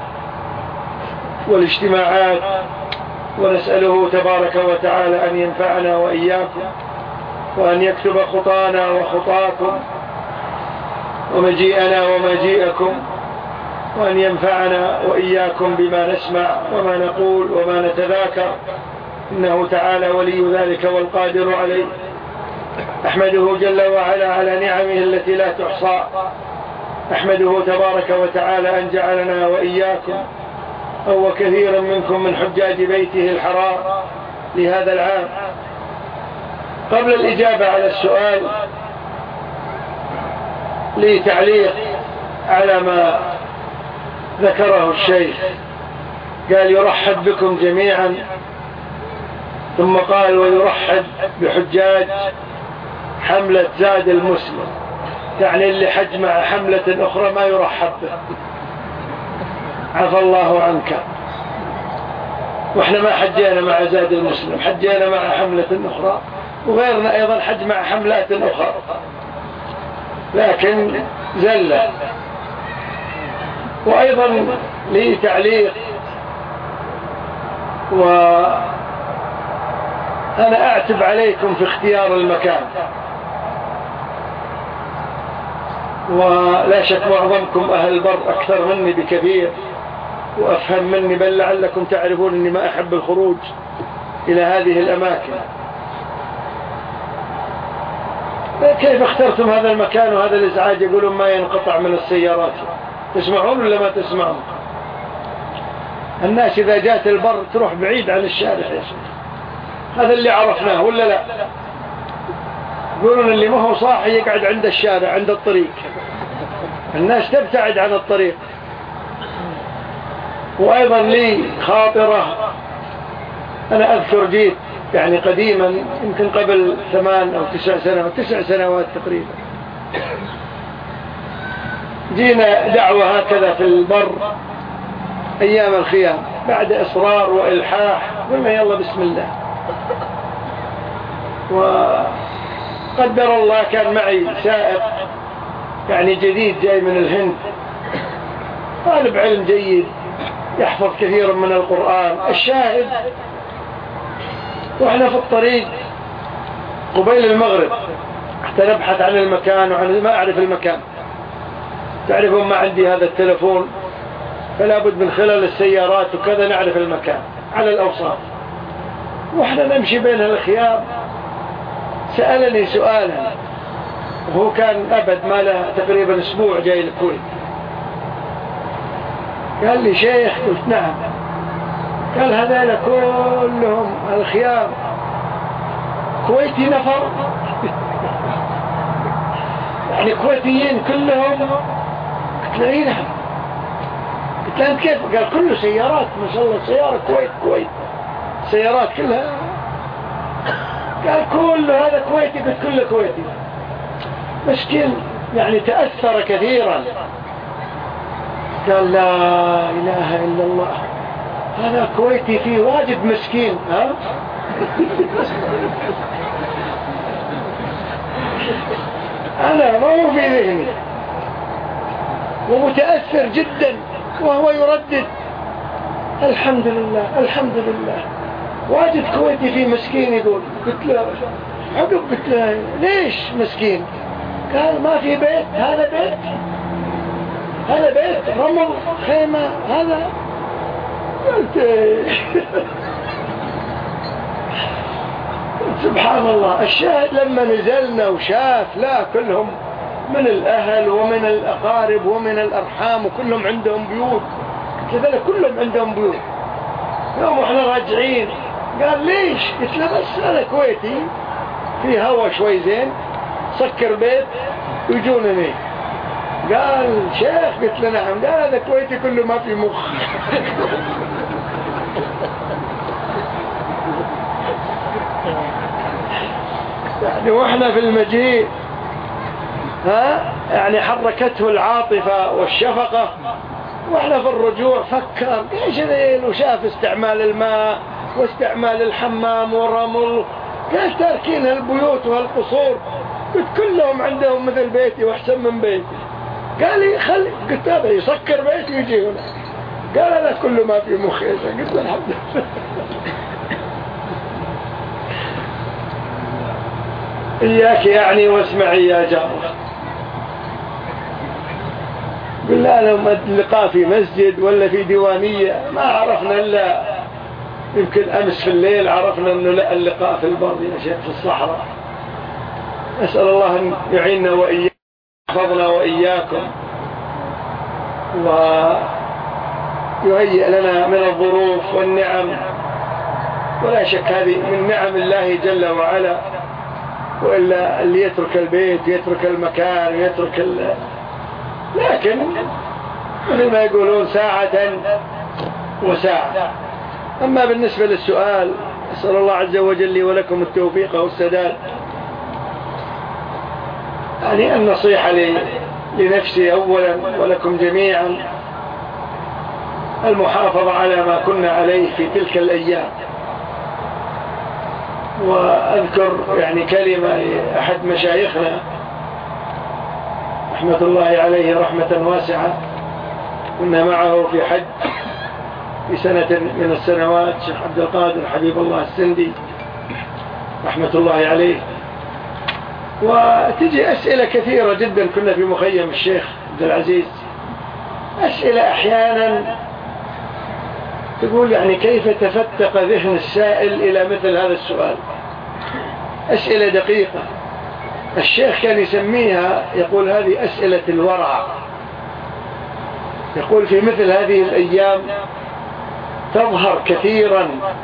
والاجتماعات، ونسأله تبارك وتعالى أن ينفعنا وإياكم، وأن يكتب خطانا وخطاكم ومجيئنا ومجيئكم، وأن ينفعنا وإياكم بما نسمع وما نقول وما نتذاكر، إنه تعالى ولي ذلك والقادر عليه. أحمده جل وعلا على نعمه التي لا تحصى، أحمده تبارك وتعالى أن جعلنا وإياكم أو كثيرا منكم من حجاج بيته الحرام لهذا العام. قبل الإجابة على السؤال لي تعليق على ما ذكره الشيخ. قال يرحب بكم جميعا، ثم قال ويرحب بحجاج حملة زاد المسلم، يعني اللي حج مع حملة أخرى ما يرحب به، عفى الله عنك. وإحنا ما حجينا مع زاد المسلم، حجينا مع حملة أخرى، وغيرنا أيضا حج مع حملات أخرى، لكن زلة. وأيضا لي تعليق، وأنا أعتب عليكم في اختيار المكان، ولا شك معظمكم أهل البر أكثر مني بكثير وأفهم مني، بل لعلكم تعرفون أني ما أحب الخروج إلى هذه الأماكن. كيف اخترتم هذا المكان وهذا الإزعاج؟ يقولون ما ينقطع من السيارات، تسمعون ولا ما تسمعون؟ الناس إذا جاءت البر تروح بعيد عن الشارع يا شيخ، هذا اللي عرفناه ولا لا؟ يقولون اللي ما هو صاحي يقعد عند الشارع عند الطريق، الناس تبتعد عن الطريق. وأيضا لي خاطرة، أنا أذكر جيت يعني قديما يمكن قبل 8 أو 9 سنوات تقريبا، جينا دعوة هكذا في البر أيام الخيام، بعد إصرار وإلحاح قلنا يلا بسم الله. وقدر الله كان معي سائق يعني جديد جاي من الهند، طالب علم جيد يحفظ كثيرا من القرآن. الشاهد وإحنا في الطريق قبيل المغرب حتى نبحث عن المكان، وعن ما أعرف المكان، تعرفون ما عندي هذا التلفون، فلا بد من خلال السيارات وكذا نعرف المكان على الأوصاف. وإحنا نمشي بين الخيام، سألني سؤالا، وهو كان أبد ما له تقريبا أسبوع جاي الكويت. قال لي شيخ، قلت نعم. قال هذول كلهم الخيام كويتي نفر يعني كويتيين كلهم؟ قلت له نعم. قلت له أنت كيف؟ قال كله سيارات، ما شاء الله سيارة كويت سيارات كلها. قال كل هذا كويتي. قلت كله كويتي. مسكين يعني تأثر كثيرا. قال لا إله إلا الله، هذا كويتي فيه واجد مسكين. ها أنا ما هو في ذهني، ومتأثر جدا وهو يردد الحمد لله الحمد لله، واجد كويتي فيه مسكين. يقول قلت له عقب، قلت له ليش مسكين؟ قال ما في بيت، هذا بيت، هذا بيت رمل خيمة هذا. قلت سبحان الله. الشاهد لما نزلنا وشاف لا كلهم من الأهل ومن الأقارب ومن الأرحام وكلهم عندهم بيوت كذلك، كلهم عندهم بيوت. يوم احنا راجعين قال ليش؟ قلت له بس أنا كويتي في هوا شوي زين، سكر بيت ويجونني. قال شيخ؟ قلت له نعم. قال هذا كويتي كله ما في مخ. يعني واحنا في المجيء يعني حركته العاطفة والشفقة، واحنا في الرجوع فكر ايش ذيل، وشاف استعمال الماء واستعمال الحمام والرمل. قال تاركين هالبيوت وهالقصور. قلت كلهم عندهم مثل بيتي واحسن من بيتي. قال لي خلي، قلت هذا يسكر بيتي ويجي هنا. قال هذا كله ما في مخ. قلت له الحمد لله. إياك يعني واسمعي يا جار. بالله لو اللقاء في مسجد ولا في ديوانية ما عرفنا إلا يمكن أمس في الليل عرفنا أنه لا، اللقاء في البر يا شيخ في الصحراء. أسأل الله أن يعيننا وإياكم، يحفظنا وإياكم، ويهيئ لنا من الظروف والنعم. ولا شك هذه من نعم الله جل وعلا. وإلا اللي يترك البيت يترك المكان يترك لكن مثل ما يقولون ساعة وساعة. أما بالنسبة للسؤال، أسأل الله عز وجل لي ولكم التوفيق والسداد. يعني النصيحة لنفسي أولا ولكم جميعا المحافظة على ما كنا عليه في تلك الأيام. وأذكر يعني كلمة لأحد مشايخنا رحمة الله عليه رحمة واسعة، كنا معه في حج في سنة من السنوات، شيخ عبد القادر حبيب الله السندي رحمة الله عليه. وتجي أسئلة كثيرة جدا، كنا في مخيم الشيخ عبد العزيز، أسئلة أحيانا تقول يعني كيف تفتق ذهن السائل إلى مثل هذا السؤال. أسئلة دقيقة. الشيخ كان يسميها، يقول هذه أسئلة الورع. يقول في مثل هذه الأيام تظهر كثيرا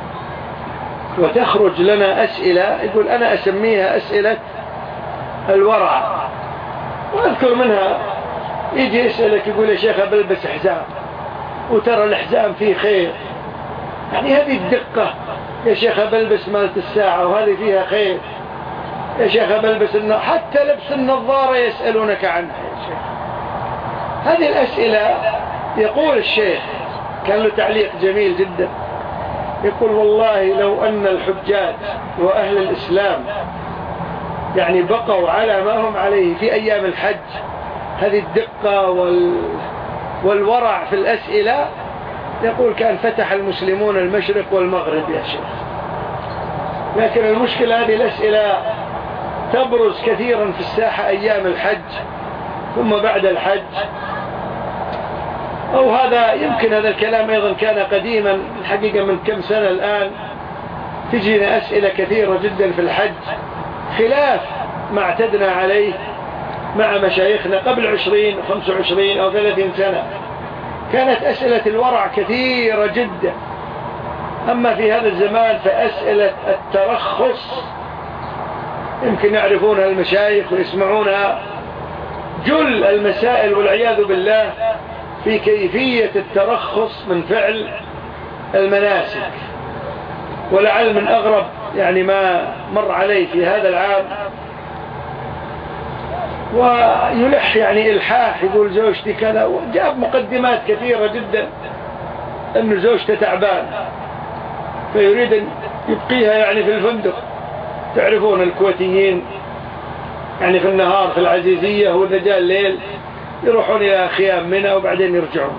وتخرج لنا أسئلة، يقول أنا أسميها أسئلة الورع. وأذكر منها يجي يسألك يقول يا شيخ بلبس حزام وترى الحزام فيه خير، يعني هذه الدقة. يا شيخ بلبس مالت الساعة وهذه فيها خير. يا شيخ بلبس حتى لبس النظارة يسألونك عنها يا شيخ. هذه الأسئلة. يقول الشيخ كان له تعليق جميل جدا، يقول والله لو أن الحجاج وأهل الإسلام يعني بقوا على ما هم عليه في أيام الحج، هذه الدقة والورع في الأسئلة، يقول كان فتح المسلمون المشرق والمغرب يا شيخ. لكن المشكلة هذه الأسئلة تبرز كثيرا في الساحة أيام الحج ثم بعد الحج. أو هذا يمكن هذا الكلام أيضا كان قديما الحقيقة من كم سنة الآن، تجينا أسئلة كثيرة جدا في الحج خلاف ما اعتدنا عليه مع مشايخنا قبل 20 25 أو 30 سنة. كانت أسئلة الورع كثيرة جدا. أما في هذا الزمان فأسئلة الترخص يمكن يعرفونها المشايخ ويسمعونها جل المسائل والعياذ بالله في كيفية الترخص من فعل المناسك. ولعل من أغرب يعني ما مر علي في هذا العام، ويلح يعني إلحاح يقول زوجتي كذا، وجاب مقدمات كثيرة جدا أن زوجته تعبان فيريد أن يبقيها يعني في الفندق. تعرفون الكويتيين يعني في النهار في العزيزية، وإذا جاء الليل يروحون إلى خيام منى وبعدين يرجعون.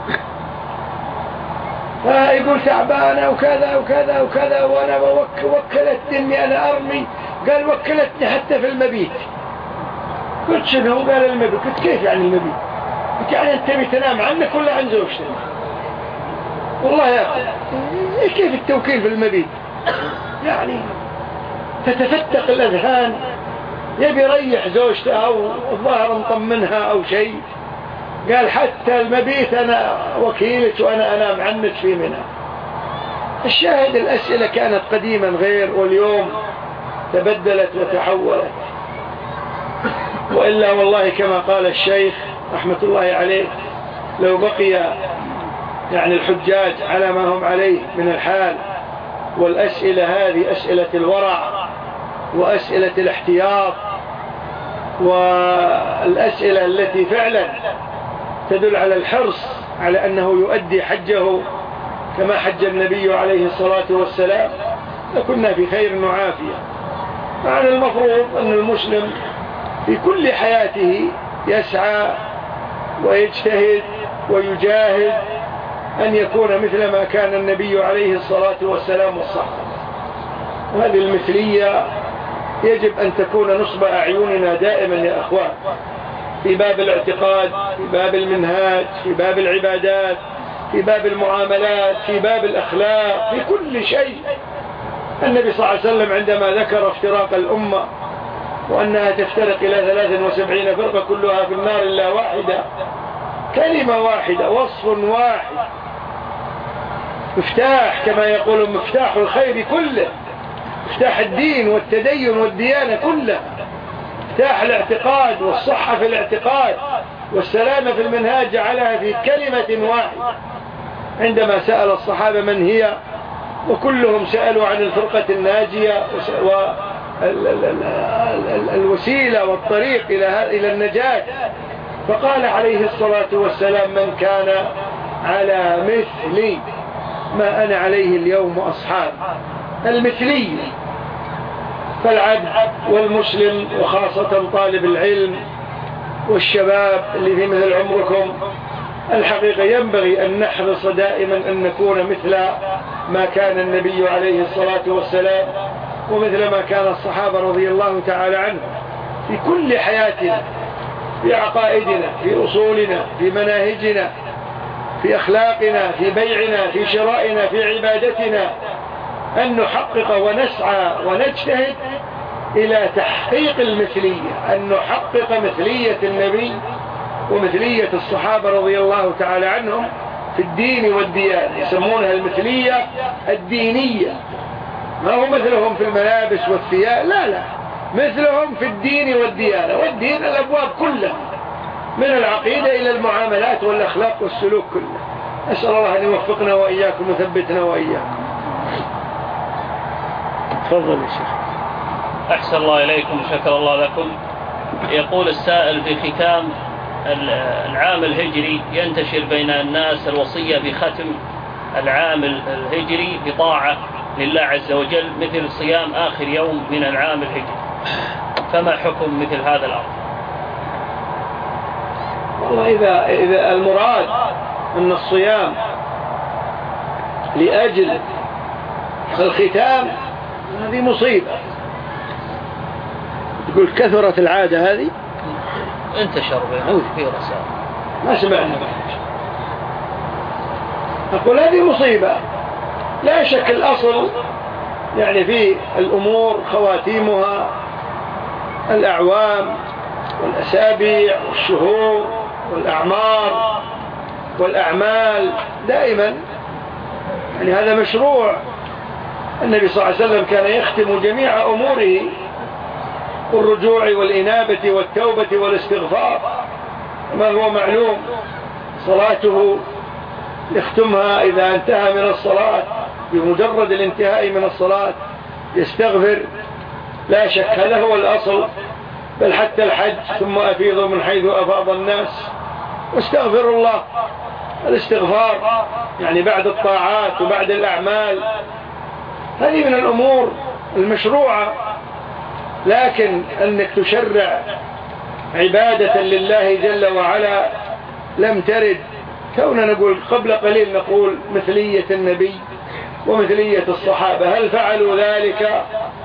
فيقول تعبانة وكذا وكذا وكذا، وأنا وكلتني أني أنا أرمي. قال وكلتني حتى في المبيت. قلت شنو؟ قال المبيت. قلت كيف يعني المبيت؟ قلت يعني أنت بتنام عنك ولا عن زوجتك؟ والله يا أخي كيف التوكيل في المبيت؟ يعني تتفتق الأذهان، يبي يريح زوجته أو الظاهر مطمنها أو شيء. قال حتى المبيت أنا وكيلك وأنا أنام عنك في منى. الشاهد الأسئلة كانت قديما غير، واليوم تبدلت وتحولت. وإلا والله كما قال الشيخ رحمة الله عليه، لو بقي يعني الحجاج على ما هم عليه من الحال، والأسئلة هذه أسئلة الورع وأسئلة الاحتياط، والأسئلة التي فعلا تدل على الحرص على أنه يؤدي حجه كما حج النبي عليه الصلاة والسلام، لكنا في خير وعافية. معنى المفروض أن المسلم في كل حياته يسعى ويجتهد ويجاهد أن يكون مثل ما كان النبي عليه الصلاة والسلام والصحابة. وهذه المثلية يجب أن تكون نصب أعيننا دائما يا أخوان، في باب الاعتقاد، في باب المنهاج، في باب العبادات، في باب المعاملات، في باب الأخلاق، في كل شيء. النبي صلى الله عليه وسلم عندما ذكر افتراق الأمة وأنها تفترق إلى 73 فرقة كلها في النار إلا واحدة، كلمة واحدة، وصف واحد، مفتاح كما يقول مفتاح الخير كله، مفتاح الدين والتدين والديانة كلها، مفتاح الاعتقاد والصحة في الاعتقاد والسلامة في المنهاج، جعلها في كلمة واحدة. عندما سأل الصحابة من هي، وكلهم سألوا عن الفرقة الناجية والوسيلة والطريق إلى النجاة، فقال عليه الصلاة والسلام من كان على مثلي ما أنا عليه اليوم وأصحابي. المثلية، فالعبد والمسلم وخاصة طالب العلم والشباب اللي في مثل عمركم، الحقيقة ينبغي أن نحرص دائما أن نكون مثل ما كان النبي عليه الصلاة والسلام، ومثل ما كان الصحابة رضي الله تعالى عنهم في كل حياتنا، في عقائدنا، في أصولنا، في مناهجنا، في أخلاقنا، في بيعنا، في شرائنا، في عبادتنا، أن نحقق ونسعى ونجتهد إلى تحقيق المثلية، أن نحقق مثلية النبي ومثلية الصحابة رضي الله تعالى عنهم في الدين والديانة. يسمونها المثلية الدينية، ما هو مثلهم في الملابس والثياب، لا، مثلهم في الدين والديانة. والدين الأبواب كلها من العقيدة إلى المعاملات والأخلاق والسلوك كله. أسأل الله أن يوفقنا وإياكم وثبتنا وإياكم. تفضل يا شيخ. أحسن الله إليكم وشكر الله لكم. يقول السائل في ختام العام الهجري ينتشر بين الناس الوصية بختم العام الهجري بطاعة لله عز وجل مثل صيام آخر يوم من العام الهجري، فما حكم مثل هذا الأمر؟ والله إذا المراد أن الصيام لأجل الختام هذه مصيبة. تقول كثرت العادة هذه، انتشر بينهم في رسائل ما سمعنا. أقول هذه مصيبة. لا شك الأصل يعني في الأمور خواتيمها الأعوام والأسابيع والشهور والأعمار والأعمال دائما، يعني هذا مشروع. النبي صلى الله عليه وسلم كان يختم جميع أموره بالرجوع والإنابة والتوبة والاستغفار، ما هو معلوم. صلاته يختمها إذا انتهى من الصلاة بمجرد الانتهاء من الصلاة يستغفر، لا شك هذا هو الأصل، بل حتى الحج ثم أفيضوا من حيث أفاض الناس واستغفروا الله. الاستغفار يعني بعد الطاعات وبعد الأعمال هذه من الأمور المشروعة، لكن أنك تشرع عبادة لله جل وعلا لم ترد. كوننا نقول قبل قليل نقول مثلية النبي ومثلية الصحابة، هل فعلوا ذلك؟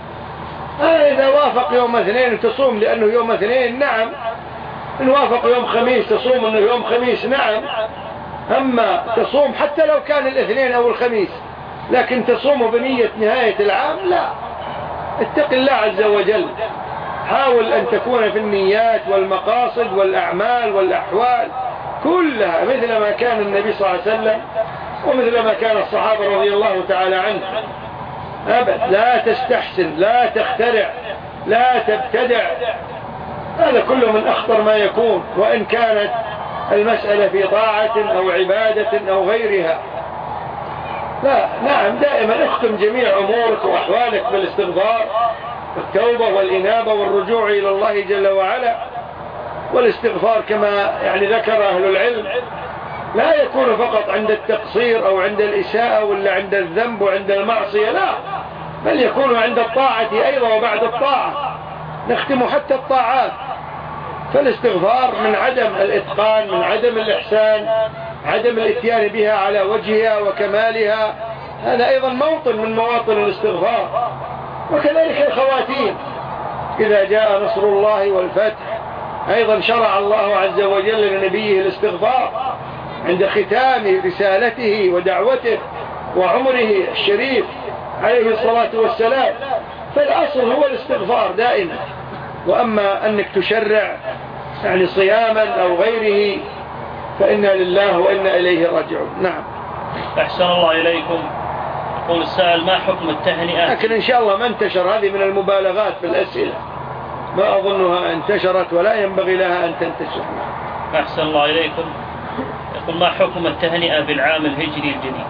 إذا وافق يوم اثنين تصوم لأنه يوم اثنين، نعم. إن وافق يوم خميس تصوم أنه يوم خميس، نعم. أما تصوم حتى لو كان الاثنين أو الخميس لكن تصوم بنية نهاية العام، لا. اتق الله عز وجل، حاول أن تكون في النيات والمقاصد والأعمال والأحوال كلها مثل ما كان النبي صلى الله عليه وسلم ومثل ما كان الصحابة رضي الله تعالى عنهم. أبد لا تستحسن، لا تخترع، لا تبتدع، هذا كله من أخطر ما يكون، وإن كانت المسألة في طاعة أو عبادة أو غيرها. لا، نعم، دائما اختم جميع أمورك وأحوالك بالاستغفار والتوبة والإنابة والرجوع إلى الله جل وعلا. والاستغفار كما يعني ذكر أهل العلم لا يكون فقط عند التقصير أو عند الإساءة ولا عند الذنب وعند المعصية، لا، بل يكون عند الطاعة أيضا وبعد الطاعة، نختم حتى الطاعات. فالاستغفار من عدم الإتقان، من عدم الإحسان، عدم الاتيان بها على وجهها وكمالها، هذا أيضا موطن من مواطن الاستغفار. وكذلك الخواتيم، إذا جاء نصر الله والفتح أيضا شرع الله عز وجل لنبيه الاستغفار عند ختام رسالته ودعوته وعمره الشريف عليه الصلاة والسلام. فالأصل هو الاستغفار دائما. وأما أنك تشرع يعني صياما أو غيره فإنا لله وإنا إليه راجعون. نعم. أحسن الله إليكم. يقول السائل: ما حكم التهنئة؟ لكن إن شاء الله ما انتشر، هذه من المبالغات في الأسئلة، ما أظنها انتشرت ولا ينبغي لها أن تنتشر. أحسن الله إليكم. يقول: ما حكم التهنئة بالعام الهجري الجديد؟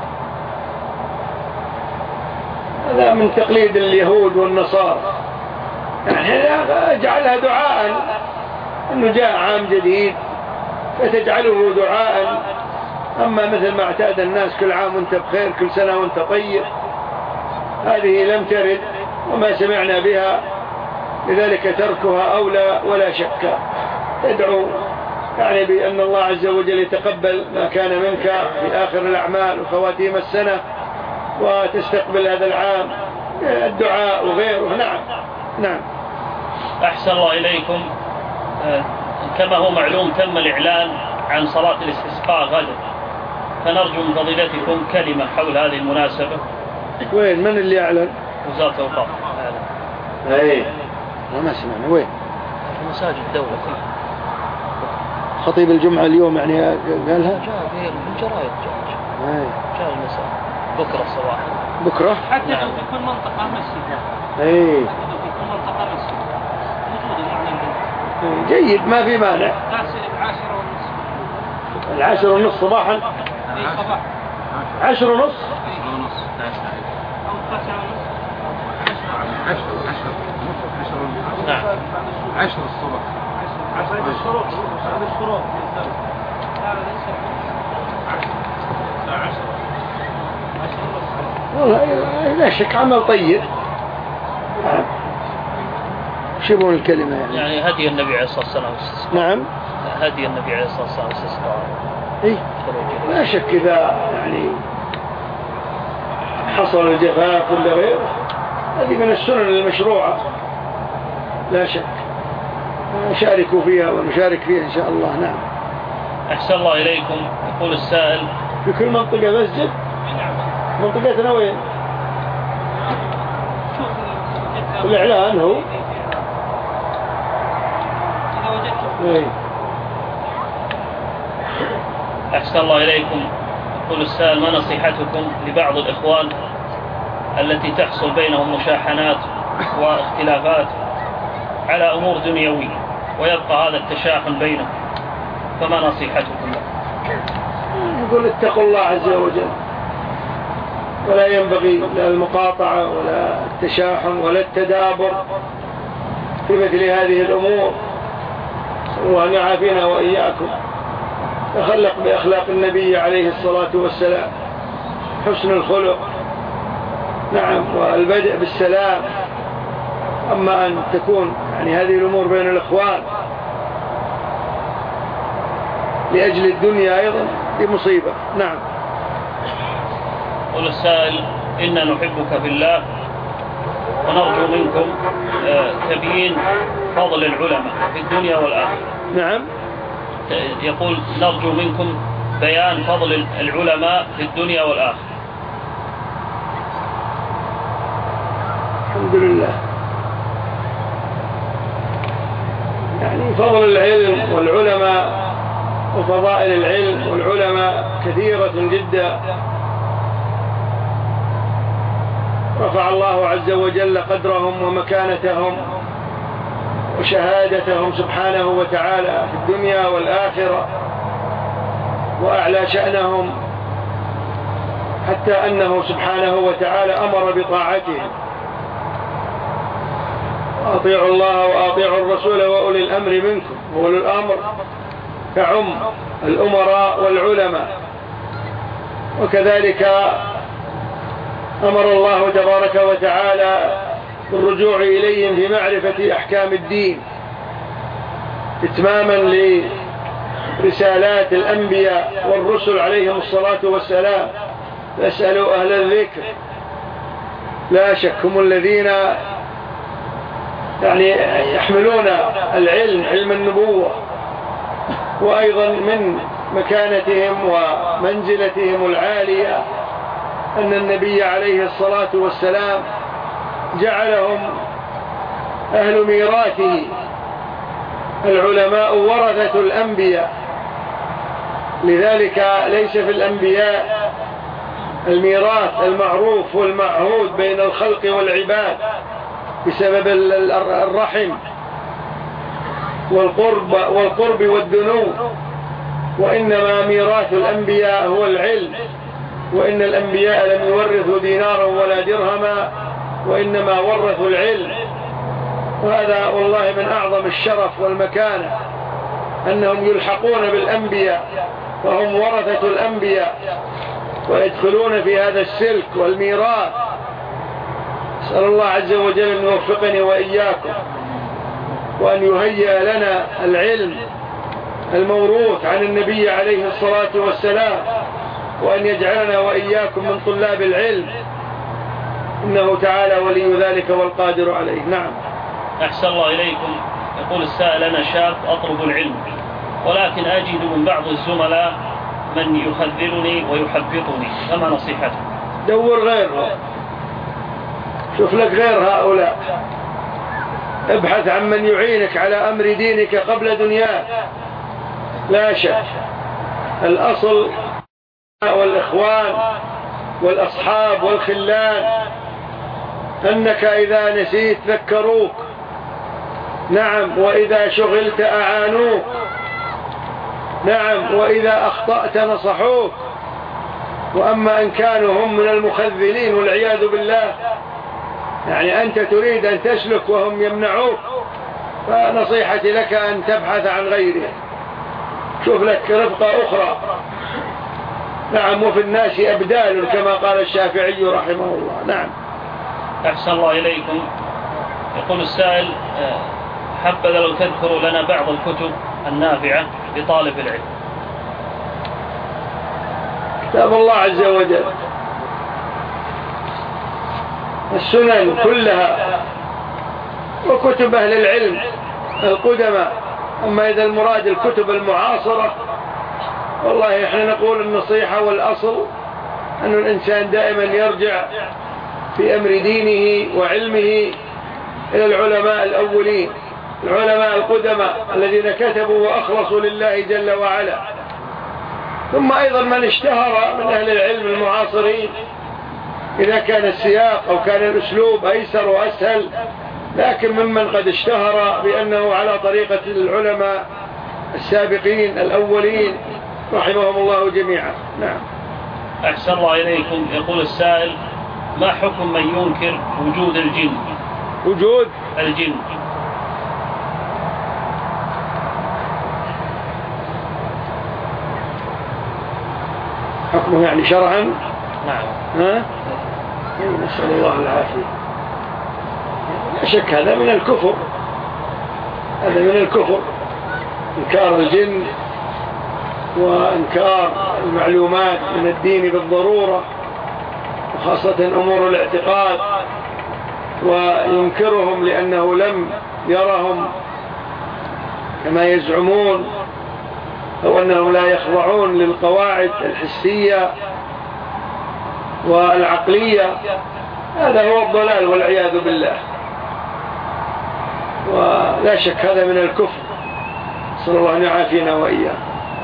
هذا من تقليد اليهود والنصارى، يعني اجعلها دعاء أنه جاء عام جديد فتجعله دعاء. أما مثل ما اعتاد الناس كل عام وانت بخير، كل سنة وانت طيب، هذه لم ترد وما سمعنا بها، لذلك تركها أولى ولا شك. تدعو يعني بأن الله عز وجل يتقبل ما كان منك في آخر الأعمال وخواتيم السنة، وتستقبل هذا العام الدعاء وغيره. نعم. نعم. أحسن الله إليكم. كما هو معلوم تم الإعلان عن صلاة الاستسقاء غدا، فنرجو من فضيلتكم كلمة حول هذه المناسبة. وين؟ من اللي أعلن؟ وزارة الأوقاف. ايه ما سمعنا. وين؟ في مساجد الدولة. خطيب الجمعة اليوم يعني قالها؟ جاء من جرائد، جاء المساء بكرة الصباح. بكرة؟ حتى في كل منطقة مسجد. ايه في كل منطقة مسجد موجود معلن. جيد، ما في مانع. 10:30 صباحا. 10:30 أو 9:30. 10. نعم. 10 الصبح. 10 الشروق. هذا الشروق. والله لا شك عمل طيب. شو يبون الكلمة يعني هدي النبي عليه الصلاة والسلام. نعم. هدي النبي عليه الصلاة والسلام. إيه؟ لا شك إذا يعني حصل الجفاف ولا غيره، هذه من السنن المشروعة لا شك، نشاركوا فيها ونشارك فيها إن شاء الله. نعم. أحسن الله إليكم. يقول السائل: في كل منطقة مسجد؟ منطقتنا وين؟ الإعلان هو؟ إيه. أحسن الله إليكم. يقول السائل: ما نصيحتكم لبعض الإخوان التي تحصل بينهم مشاحنات واختلافات على أمور دنيوية ويبقى هذا التشاحن بينهم، فما نصيحتكم؟ يقول اتقوا الله عز وجل، ولا ينبغي لا المقاطعة ولا التشاحن ولا التدابر في مثل هذه الأمور. الله يعافينا وإياكم. تخلق بأخلاق النبي عليه الصلاة والسلام، حسن الخلق، نعم، والبدء بالسلام. أما أن تكون يعني هذه الأمور بين الإخوان لأجل الدنيا أيضا دي مصيبة. نعم. قل السائل: إنا نحبك في الله ونرجو منكم تبيين فضل العلماء في الدنيا والآخرة. نعم. يقول: نرجو منكم بيان فضل العلماء في الدنيا والآخرة. الحمد لله. يعني فضل العلم والعلماء وفضائل العلم والعلماء كثيرة جدا. رفع الله عز وجل قدرهم ومكانتهم وشهادتهم سبحانه وتعالى في الدنيا والآخرة، وأعلى شأنهم، حتى أنه سبحانه وتعالى أمر بطاعتهم: أطيعوا الله وأطيعوا الرسول وأولي الأمر منكم. وأولي الأمر تعم الأمراء والعلماء. وكذلك أمر الله تبارك وتعالى بالرجوع إليهم في معرفة أحكام الدين، إتماما لرسالات الأنبياء والرسل عليهم الصلاة والسلام. فاسألوا أهل الذكر. لا شك هم الذين يعني يحملون العلم، علم النبوة، وأيضا من مكانتهم ومنزلتهم العالية أن النبي عليه الصلاة والسلام جعلهم أهل ميراثه. العلماء ورثة الأنبياء، لذلك ليس في الأنبياء الميراث المعروف والمعهود بين الخلق والعباد بسبب الرحم والقرب والدنو، وإنما ميراث الأنبياء هو العلم. وإن الأنبياء لم يورثوا دينارا ولا درهما، وإنما ورثوا العلم. وهذا والله من أعظم الشرف والمكانة، أنهم يلحقون بالأنبياء وهم ورثة الأنبياء ويدخلون في هذا السلك والميراث. أسأل الله عز وجل أن يوفقني وإياكم، وأن يهيئ لنا العلم الموروث عن النبي عليه الصلاة والسلام، وأن يجعلنا وإياكم من طلاب العلم، إنه تعالى ولي ذلك والقادر عليه. نعم. أحسن الله إليكم. يقول السائل: أنا شاب أطلب العلم، ولكن أجد من بعض الزملاء من يخذلني ويحبطني، فما نصيحته؟ دور غيره، شوف لك غير هؤلاء، ابحث عن من يعينك على أمر دينك قبل دنياك. لا شك الأصل والإخوان والأصحاب والخلان أنك إذا نسيت ذكروك، نعم، وإذا شغلت أعانوك، نعم، وإذا أخطأت نصحوك. وأما إن كانوا هم من المخذلين والعياذ بالله، يعني أنت تريد أن تسلك وهم يمنعوك، فنصيحتي لك أن تبحث عن غيره، شوف لك رفقة أخرى. نعم. وفي الناس أبدال كما قال الشافعي رحمه الله. نعم. أحسن الله إليكم. يقول السائل: حبذا لو تذكروا لنا بعض الكتب النافعة لطالب العلم. كتاب الله عز وجل، السنن كلها، وكتب أهل العلم القدماء. أما إذا المراد الكتب المعاصرة، والله إحنا نقول النصيحة والأصل أن الإنسان دائما يرجع في أمر دينه وعلمه إلى العلماء الأولين، العلماء القدماء الذين كتبوا وأخلصوا لله جل وعلا. ثم أيضا من اشتهر من أهل العلم المعاصرين، إذا كان السياق أو كان الأسلوب أيسر وأسهل، لكن ممن قد اشتهر بأنه على طريقة العلماء السابقين الأولين رحمهم الله جميعا. نعم. أحسن الله إليكم. يقول السائل: ما حكم من ينكر وجود الجن؟ وجود الجن. حكمه يعني شرعا؟ نعم. ها؟ نسأل الله العافية. لا شك هذا من الكفر، هذا من الكفر، إنكار الجن وإنكار المعلومات من الدين بالضرورة، وخاصة أمور الاعتقاد، وينكرهم لأنه لم يرهم كما يزعمون، أو أنهم لا يخضعون للقواعد الحسية والعقلية. هذا هو الضلال والعياذ بالله، ولا شك هذا من الكفر، صلى الله أن يعافينا وإياه.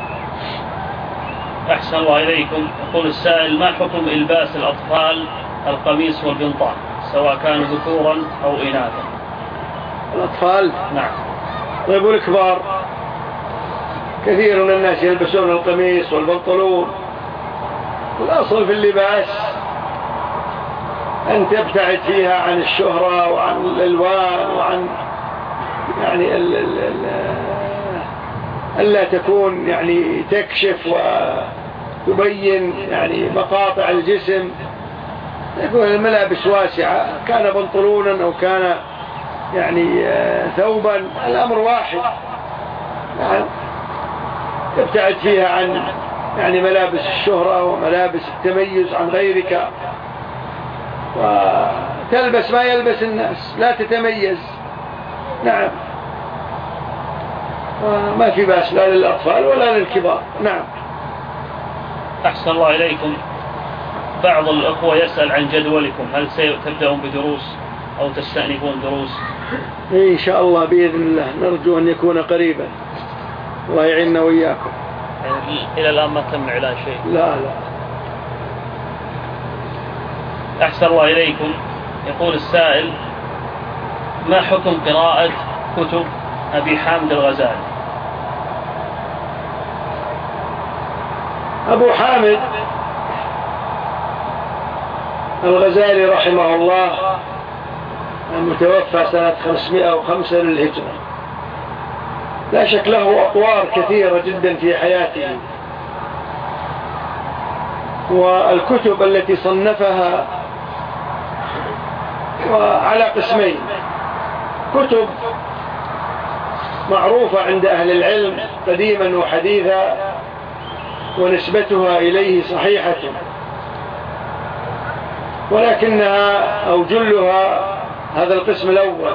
أحسن الله إليكم. يقول السائل: ما حكم إلباس الأطفال القميص والبنطال سواء كانوا ذكورا أو إناثا؟ الأطفال؟ نعم. طيب والكبار؟ كثير من الناس يلبسون القميص والبنطلون. والأصل في اللباس أن تبتعد فيها عن الشهرة وعن الألوان وعن يعني ألا تكون يعني تكشف وتبين يعني مقاطع الجسم، تكون الملابس واسعة، كان بنطلونا أو كان يعني ثوبا، الأمر واحد. يعني تبتعد فيها عن يعني ملابس الشهرة وملابس التميز عن غيرك، وتلبس ما يلبس الناس، لا تتميز. نعم، وما في بأس لا للأطفال ولا للكبار. نعم. أحسن الله إليكم. بعض الأخوة يسأل عن جدولكم، هل ستبدأون بدروس أو تستأنفون دروس؟ إن شاء الله بإذن الله، نرجو أن يكون قريبا، الله يعيننا وإياكم. يعني إلى الآن ما تم إعلان شيء؟ لا. أحسن الله إليكم. يقول السائل: ما حكم قراءة كتب أبي حامد الغزالي؟ أبو حامد الغزالي رحمه الله المتوفى سنة 505 للهجرة، لا شك له أطوار كثيرة جدا في حياته، والكتب التي صنفها وعلى قسمين: كتب معروفة عند أهل العلم قديما وحديثا ونسبتها إليه صحيحة، ولكنها أو جلها، هذا القسم الأول،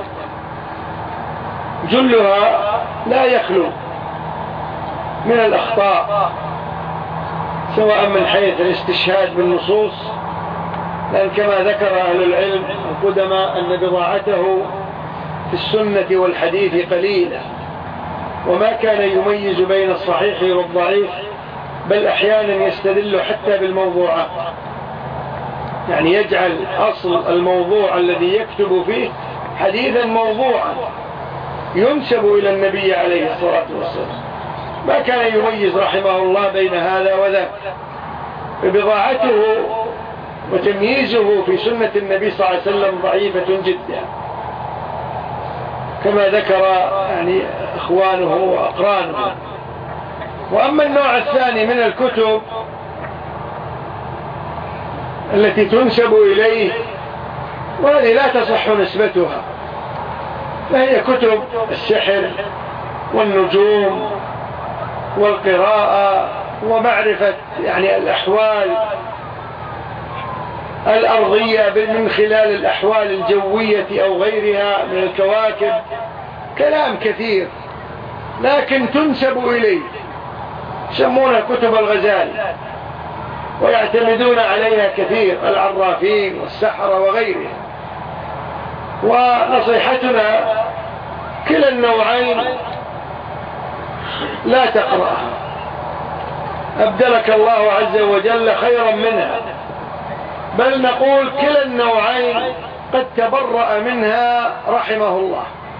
جلها لا يخلو من الأخطاء، سواء من حيث الاستشهاد بالنصوص، لأن كما ذكر أهل العلم القدماء أن بضاعته في السنة والحديث قليلة، وما كان يميز بين الصحيح والضعيف، بل أحيانا يستدل حتى بالموضوعات، يعني يجعل أصل الموضوع الذي يكتب فيه حديثا موضوعا ينسب إلى النبي عليه الصلاة والسلام، ما كان يميز رحمه الله بين هذا وذاك. فبضاعته وتمييزه في سنة النبي صلى الله عليه وسلم ضعيفة جدا، كما ذكر يعني إخوانه وأقرانه. وأما النوع الثاني من الكتب التي تنسب إليه، وهذه لا تصح نسبتها، فهي كتب السحر والنجوم والقراءة ومعرفة يعني الأحوال الأرضية من خلال الأحوال الجوية أو غيرها من الكواكب، كلام كثير لكن تنسب إليه، يسمونها كتب الغزالي ويعتمدون عليها كثير العرافين والسحرة وغيرهم. ونصيحتنا كلا النوعين لا تقرأها، أبدلك الله عز وجل خيرا منها، بل نقول كلا النوعين قد تبرأ منها رحمه الله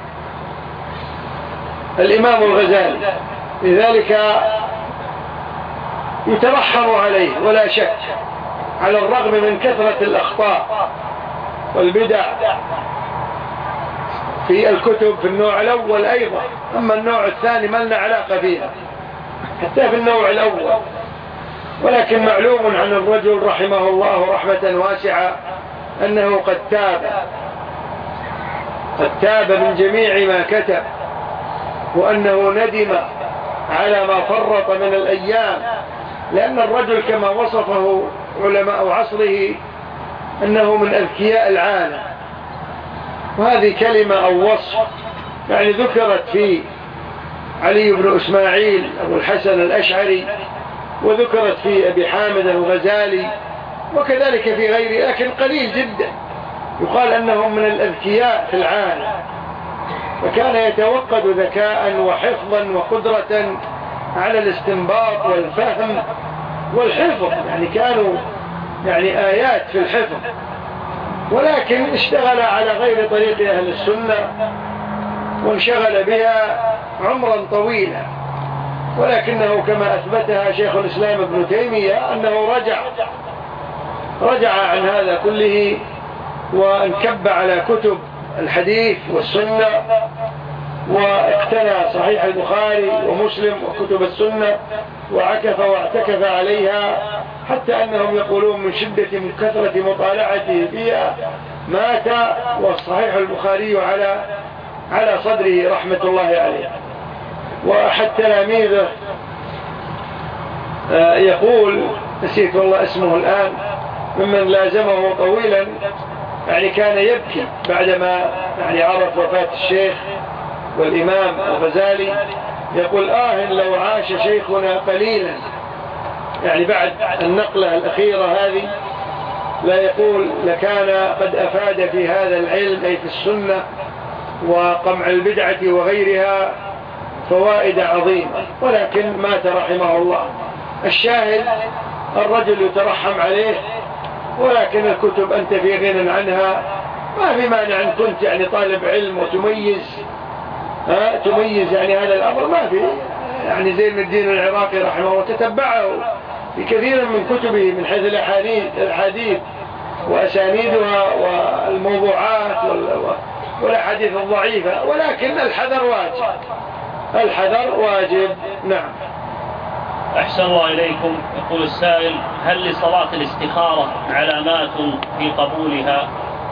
الإمام الغزالي، لذلك يترحم عليه ولا شك، على الرغم من كثرة الأخطاء والبدع في الكتب في النوع الأول أيضا. أما النوع الثاني ما لنا علاقة فيها حتى في النوع الأول. ولكن معلوم عن الرجل رحمه الله رحمة واسعة أنه قد تاب من جميع ما كتب، وأنه ندم على ما فرط من الأيام، لأن الرجل كما وصفه علماء عصره أنه من أذكياء العالم. وهذه كلمة أو وصف يعني ذكرت في علي بن إسماعيل أبو الحسن الأشعري، وذكرت في أبي حامد الغزالي، وكذلك في غيره، لكن قليل جدا. يقال أنهم من الأذكياء في العالم، فكان يتوقد ذكاء وحفظا وقدرة على الاستنباط والفهم والحفظ، يعني كانوا يعني آيات في الحفظ، ولكن اشتغل على غير طريق أهل السنة وانشغل بها عمرا طويلا. ولكنه كما أثبتها شيخ الإسلام ابن تيمية أنه رجع عن هذا كله وانكب على كتب الحديث والسنة، واقتنى صحيح البخاري ومسلم وكتب السنة وعكف واعتكف عليها، حتى أنهم يقولون من شدة من كثرة مطالعته فيها مات والصحيح البخاري على صدره رحمة الله عليه. وأحد تلاميذه يقول، نسيت والله اسمه الآن، ممن لازمه طويلا، يعني كان يبكي بعدما يعني عرف وفاة الشيخ والإمام الغزالي، يقول لو عاش شيخنا قليلا، يعني بعد النقلة الأخيرة هذه، لا يقول لكان قد أفاد في هذا العلم أي في السنة وقمع البدعة وغيرها فوائد عظيمة، ولكن مات رحمه الله. الشاهد الرجل يترحم عليه، ولكن الكتب أنت في غنى عنها، ما في مانع أن كنت يعني طالب علم تميز يعني هذا الأمر، ما في. يعني زين الدين العراقي رحمه الله تتبعه في كثير من كتبه من حيث الأحاديث وأسانيدها والموضوعات والأحاديث الضعيفة، ولكن الحذر واجب. نعم. أحسن الله إليكم. يقول السائل: هل لصلاة الاستخارة علامات في قبولها؟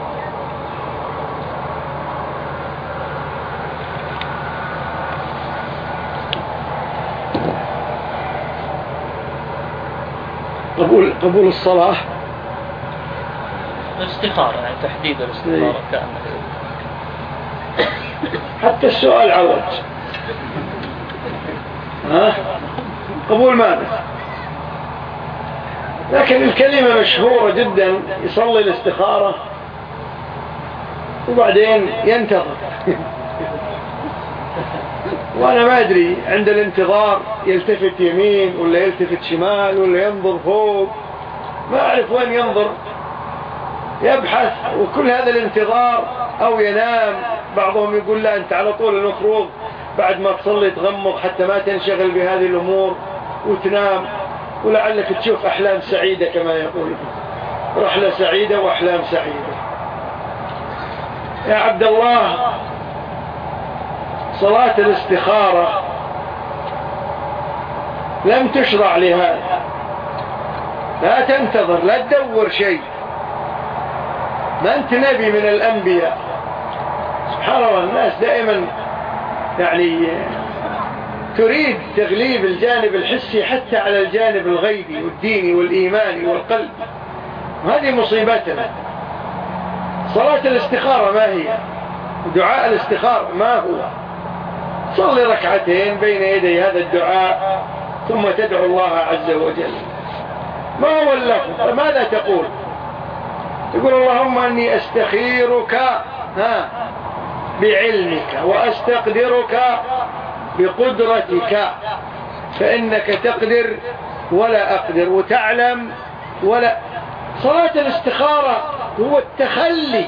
قبول الصلاة الاستخارة، يعني تحديد الاستخارة كاملة. حتى السؤال عوج. قبول ماذا؟ لكن الكلمة مشهورة جدا، يصلي الاستخارة وبعدين ينتظر وأنا ما أدري عند الانتظار يلتفت يمين ولا يلتفت شمال ولا ينظر فوق، ما أعرف وين ينظر، يبحث، وكل هذا الانتظار أو ينام. بعضهم يقول لا أنت على طول المفروض بعد ما تصلي تغمض حتى ما تنشغل بهذه الأمور وتنام، ولعلك تشوف أحلام سعيدة كما يقول، رحلة سعيدة وأحلام سعيدة. يا عبد الله، صلاة الاستخارة لم تشرع لهذا، لا تنتظر، لا تدور شيء، ما أنت نبي من الأنبياء. سبحان الله، الناس دائما يعني تريد تغليب الجانب الحسي حتى على الجانب الغيبي والديني والإيماني والقلب، وهذه مصيبتنا. صلاة الاستخارة ما هي؟ دعاء الاستخارة ما هو؟ صلي ركعتين بين يدي هذا الدعاء ثم تدعو الله عز وجل. ما هو اللفظ؟ ماذا تقول؟ تقول اللهم أني أستخيرك بعلمك وأستقدرك بقدرتك، فإنك تقدر ولا أقدر، وتعلم ولا. صلاة الاستخارة هو التخلي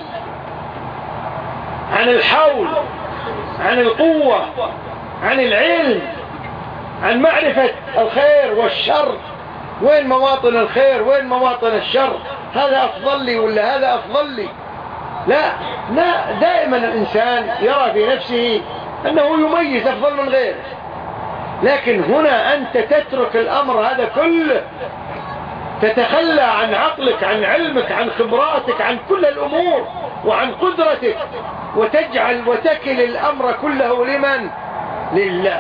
عن الحول، عن القوة، عن العلم، عن معرفة الخير والشر، وين مواطن الخير، وين مواطن الشر، هذا أفضل لي ولا هذا أفضل لي. لا دائما الإنسان يرى في نفسه أنه يميز أفضل من غيره، لكن هنا أنت تترك الأمر هذا كله، تتخلى عن عقلك، عن علمك، عن خبراتك، عن كل الأمور وعن قدرتك، وتجعل وتكل الأمر كله لمن؟ لله.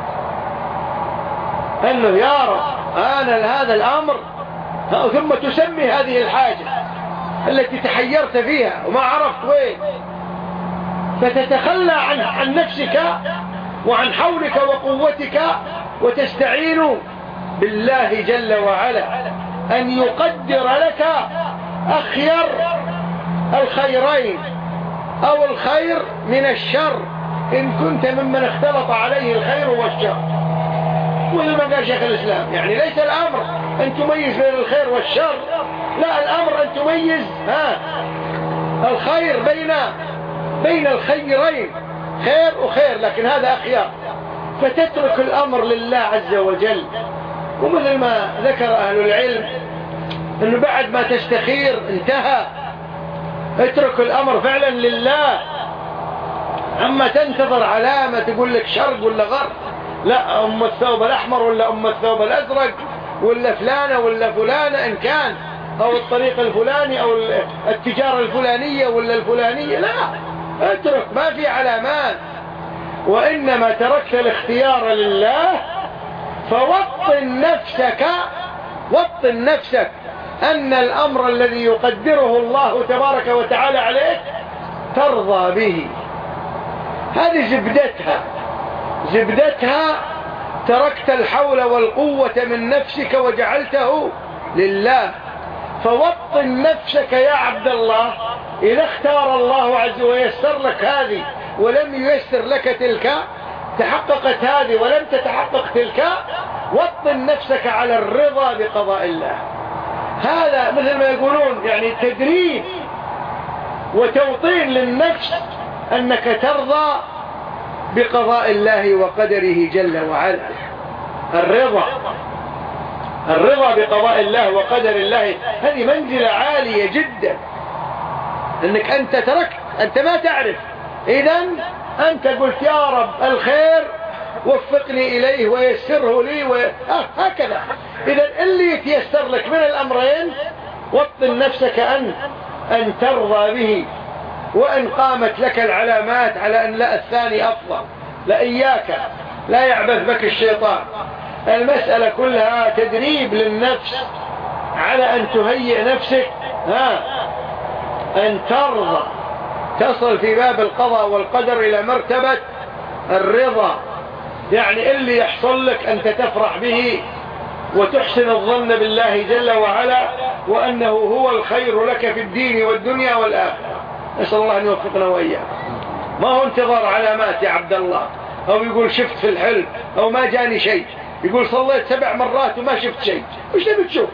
أنه يا رب أنا هذا الأمر، ثم تسمي هذه الحاجة التي تحيرت فيها وما عرفت وين، فتتخلى عن نفسك وعن حولك وقوتك، وتستعين بالله جل وعلا أن يقدر لك أخير الخيرين أو الخير من الشر إن كنت ممن اختلط عليه الخير والشر. وإذا ما قال شيخ الإسلام يعني ليس الأمر أن تميز بين الخير والشر، لا، الأمر أن تميز الخير بين الخيرين، خير وخير، لكن هذا أخيار، فتترك الأمر لله عز وجل. ومثل ما ذكر أهل العلم أنه بعد ما تستخير انتهى، اترك الأمر فعلا لله. أما تنتظر علامة تقول لك شرق ولا غرب، لا، أم الثوب الأحمر ولا أم الثوب الأزرق ولا فلانة ولا فلانة إن كان، أو الطريق الفلاني أو التجارة الفلانية ولا الفلانية، لا، اترك، ما في علامات، وإنما تركت الاختيار لله. فوطن نفسك أن الأمر الذي يقدره الله تبارك وتعالى عليك ترضى به. هذه زبدتها تركت الحول والقوة من نفسك وجعلته لله. فوطن نفسك يا عبد الله، إذا اختار الله عز وجل ويسر لك هذه ولم ييسر لك تلك، تحققت هذه ولم تتحقق تلك، وطن نفسك على الرضا بقضاء الله. هذا مثل ما يقولون يعني تدريب وتوطين للنفس أنك ترضى بقضاء الله وقدره جل وعلا. الرضا بقضاء الله وقدر الله هذه منزلة عالية جدا، أنك أنت تركت، أنت ما تعرف، إذن أنت قلت يا رب الخير وفقني إليه ويسره لي هكذا. إذن اللي يتيسر لك من الأمرين وطن نفسك أن ترضى به. وإن قامت لك العلامات على أن لا الثاني أفضل، لا، إياك، لا يعبث بك الشيطان. المسألة كلها تدريب للنفس على أن تهيئ نفسك أن ترضى، تصل في باب القضاء والقدر إلى مرتبة الرضا. يعني اللي يحصل لك أنت تفرح به وتحسن الظن بالله جل وعلا وأنه هو الخير لك في الدين والدنيا والآخرة. نسأل الله أن يوفقنا وإياك. ما هو انتظار علامات يا عبد الله، أو يقول شفت في الحلم أو ما جاني شيء، يقول صليت 7 مرات وما شفت شيء. وش تبي تشوف؟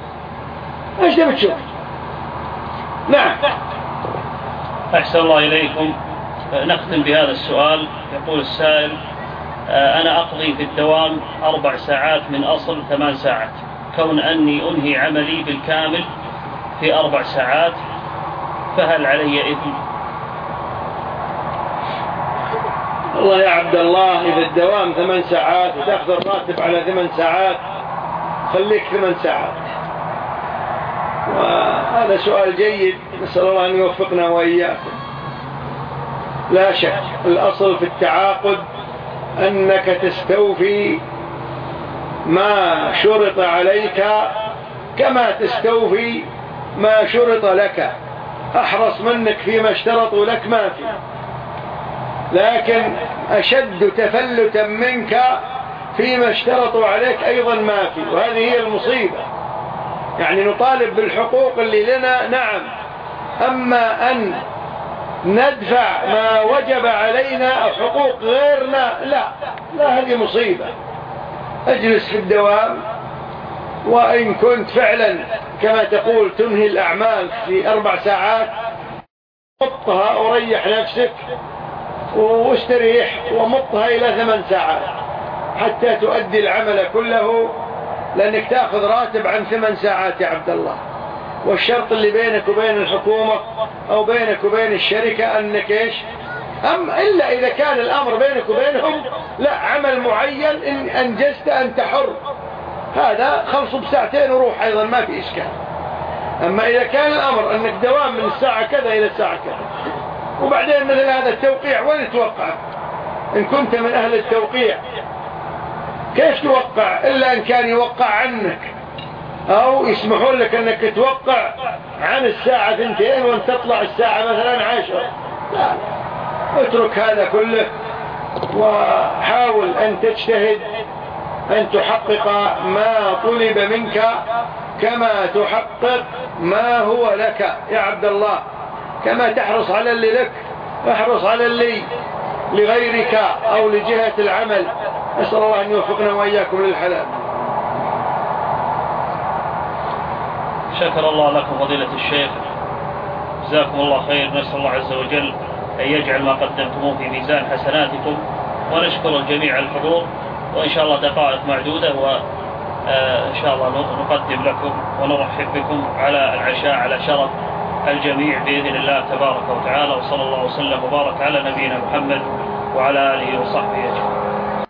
نعم. أحسن الله إليكم. نختم بهذا السؤال. يقول السائل: أنا أقضي في الدوام 4 ساعات من أصل 8 ساعات، كون أني أنهي عملي بالكامل في 4 ساعات، فهل علي إثم؟ والله يا عبد الله، إذا الدوام 8 ساعات وتأخذ الراتب على 8 ساعات، خليك 8 ساعات. وهذا سؤال جيد، نسأل الله أن يوفقنا وإياكم. لا شك الأصل في التعاقد أنك تستوفي ما شرط عليك كما تستوفي ما شرط لك. أحرص منك فيما اشترطوا لك ما في، لكن أشد تفلتا منك فيما اشترطوا عليك أيضا ما في، وهذه هي المصيبة. يعني نطالب بالحقوق اللي لنا، نعم، أما أن ندفع ما وجب علينا أو حقوق غيرنا، لا، هذه مصيبة. أجلس في الدوام، وإن كنت فعلا كما تقول تنهي الأعمال في 4 ساعات، مطها وريح نفسك واستريح، ومطها إلى 8 ساعات حتى تؤدي العمل كله لأنك تأخذ راتب عن 8 ساعات يا عبد الله، والشرط اللي بينك وبين الحكومة أو بينك وبين الشركة أنك إيش؟ إلا إذا كان الأمر بينك وبينهم لا عمل معين إن أنجزت أنت حر، هذا خلصوا بساعتين وروح أيضا ما في إشكال. أما إذا كان الأمر أنك دوام من الساعة كذا إلى الساعة كذا، وبعدين مثل هذا التوقيع وين توقع؟ إن كنت من أهل التوقيع كيف توقع إلا إن كان يوقع عنك أو يسمحون لك أنك توقع عن الساعة 2 وأن تطلع الساعة مثلا 10. لا، اترك هذا كله وحاول أن تجتهد أن تحقق ما طلب منك كما تحقق ما هو لك يا عبد الله. كما تحرص على اللي لك احرص على اللي لغيرك أو لجهة العمل. أسأل الله أن يوفقنا وإياكم للحلال. شكر الله لكم فضيلة الشيخ، جزاكم الله خير. نسأل الله عز وجل أن يجعل ما قدمتموه في ميزان حسناتكم، ونشكر الجميع الحضور، وإن شاء الله دقائق معدودة وإن شاء الله نقدم لكم ونرحب بكم على العشاء على شرف الجميع بإذن الله تبارك وتعالى. وصلى الله وسلم وبارك على نبينا محمد وعلى آله وصحبه أجمعين.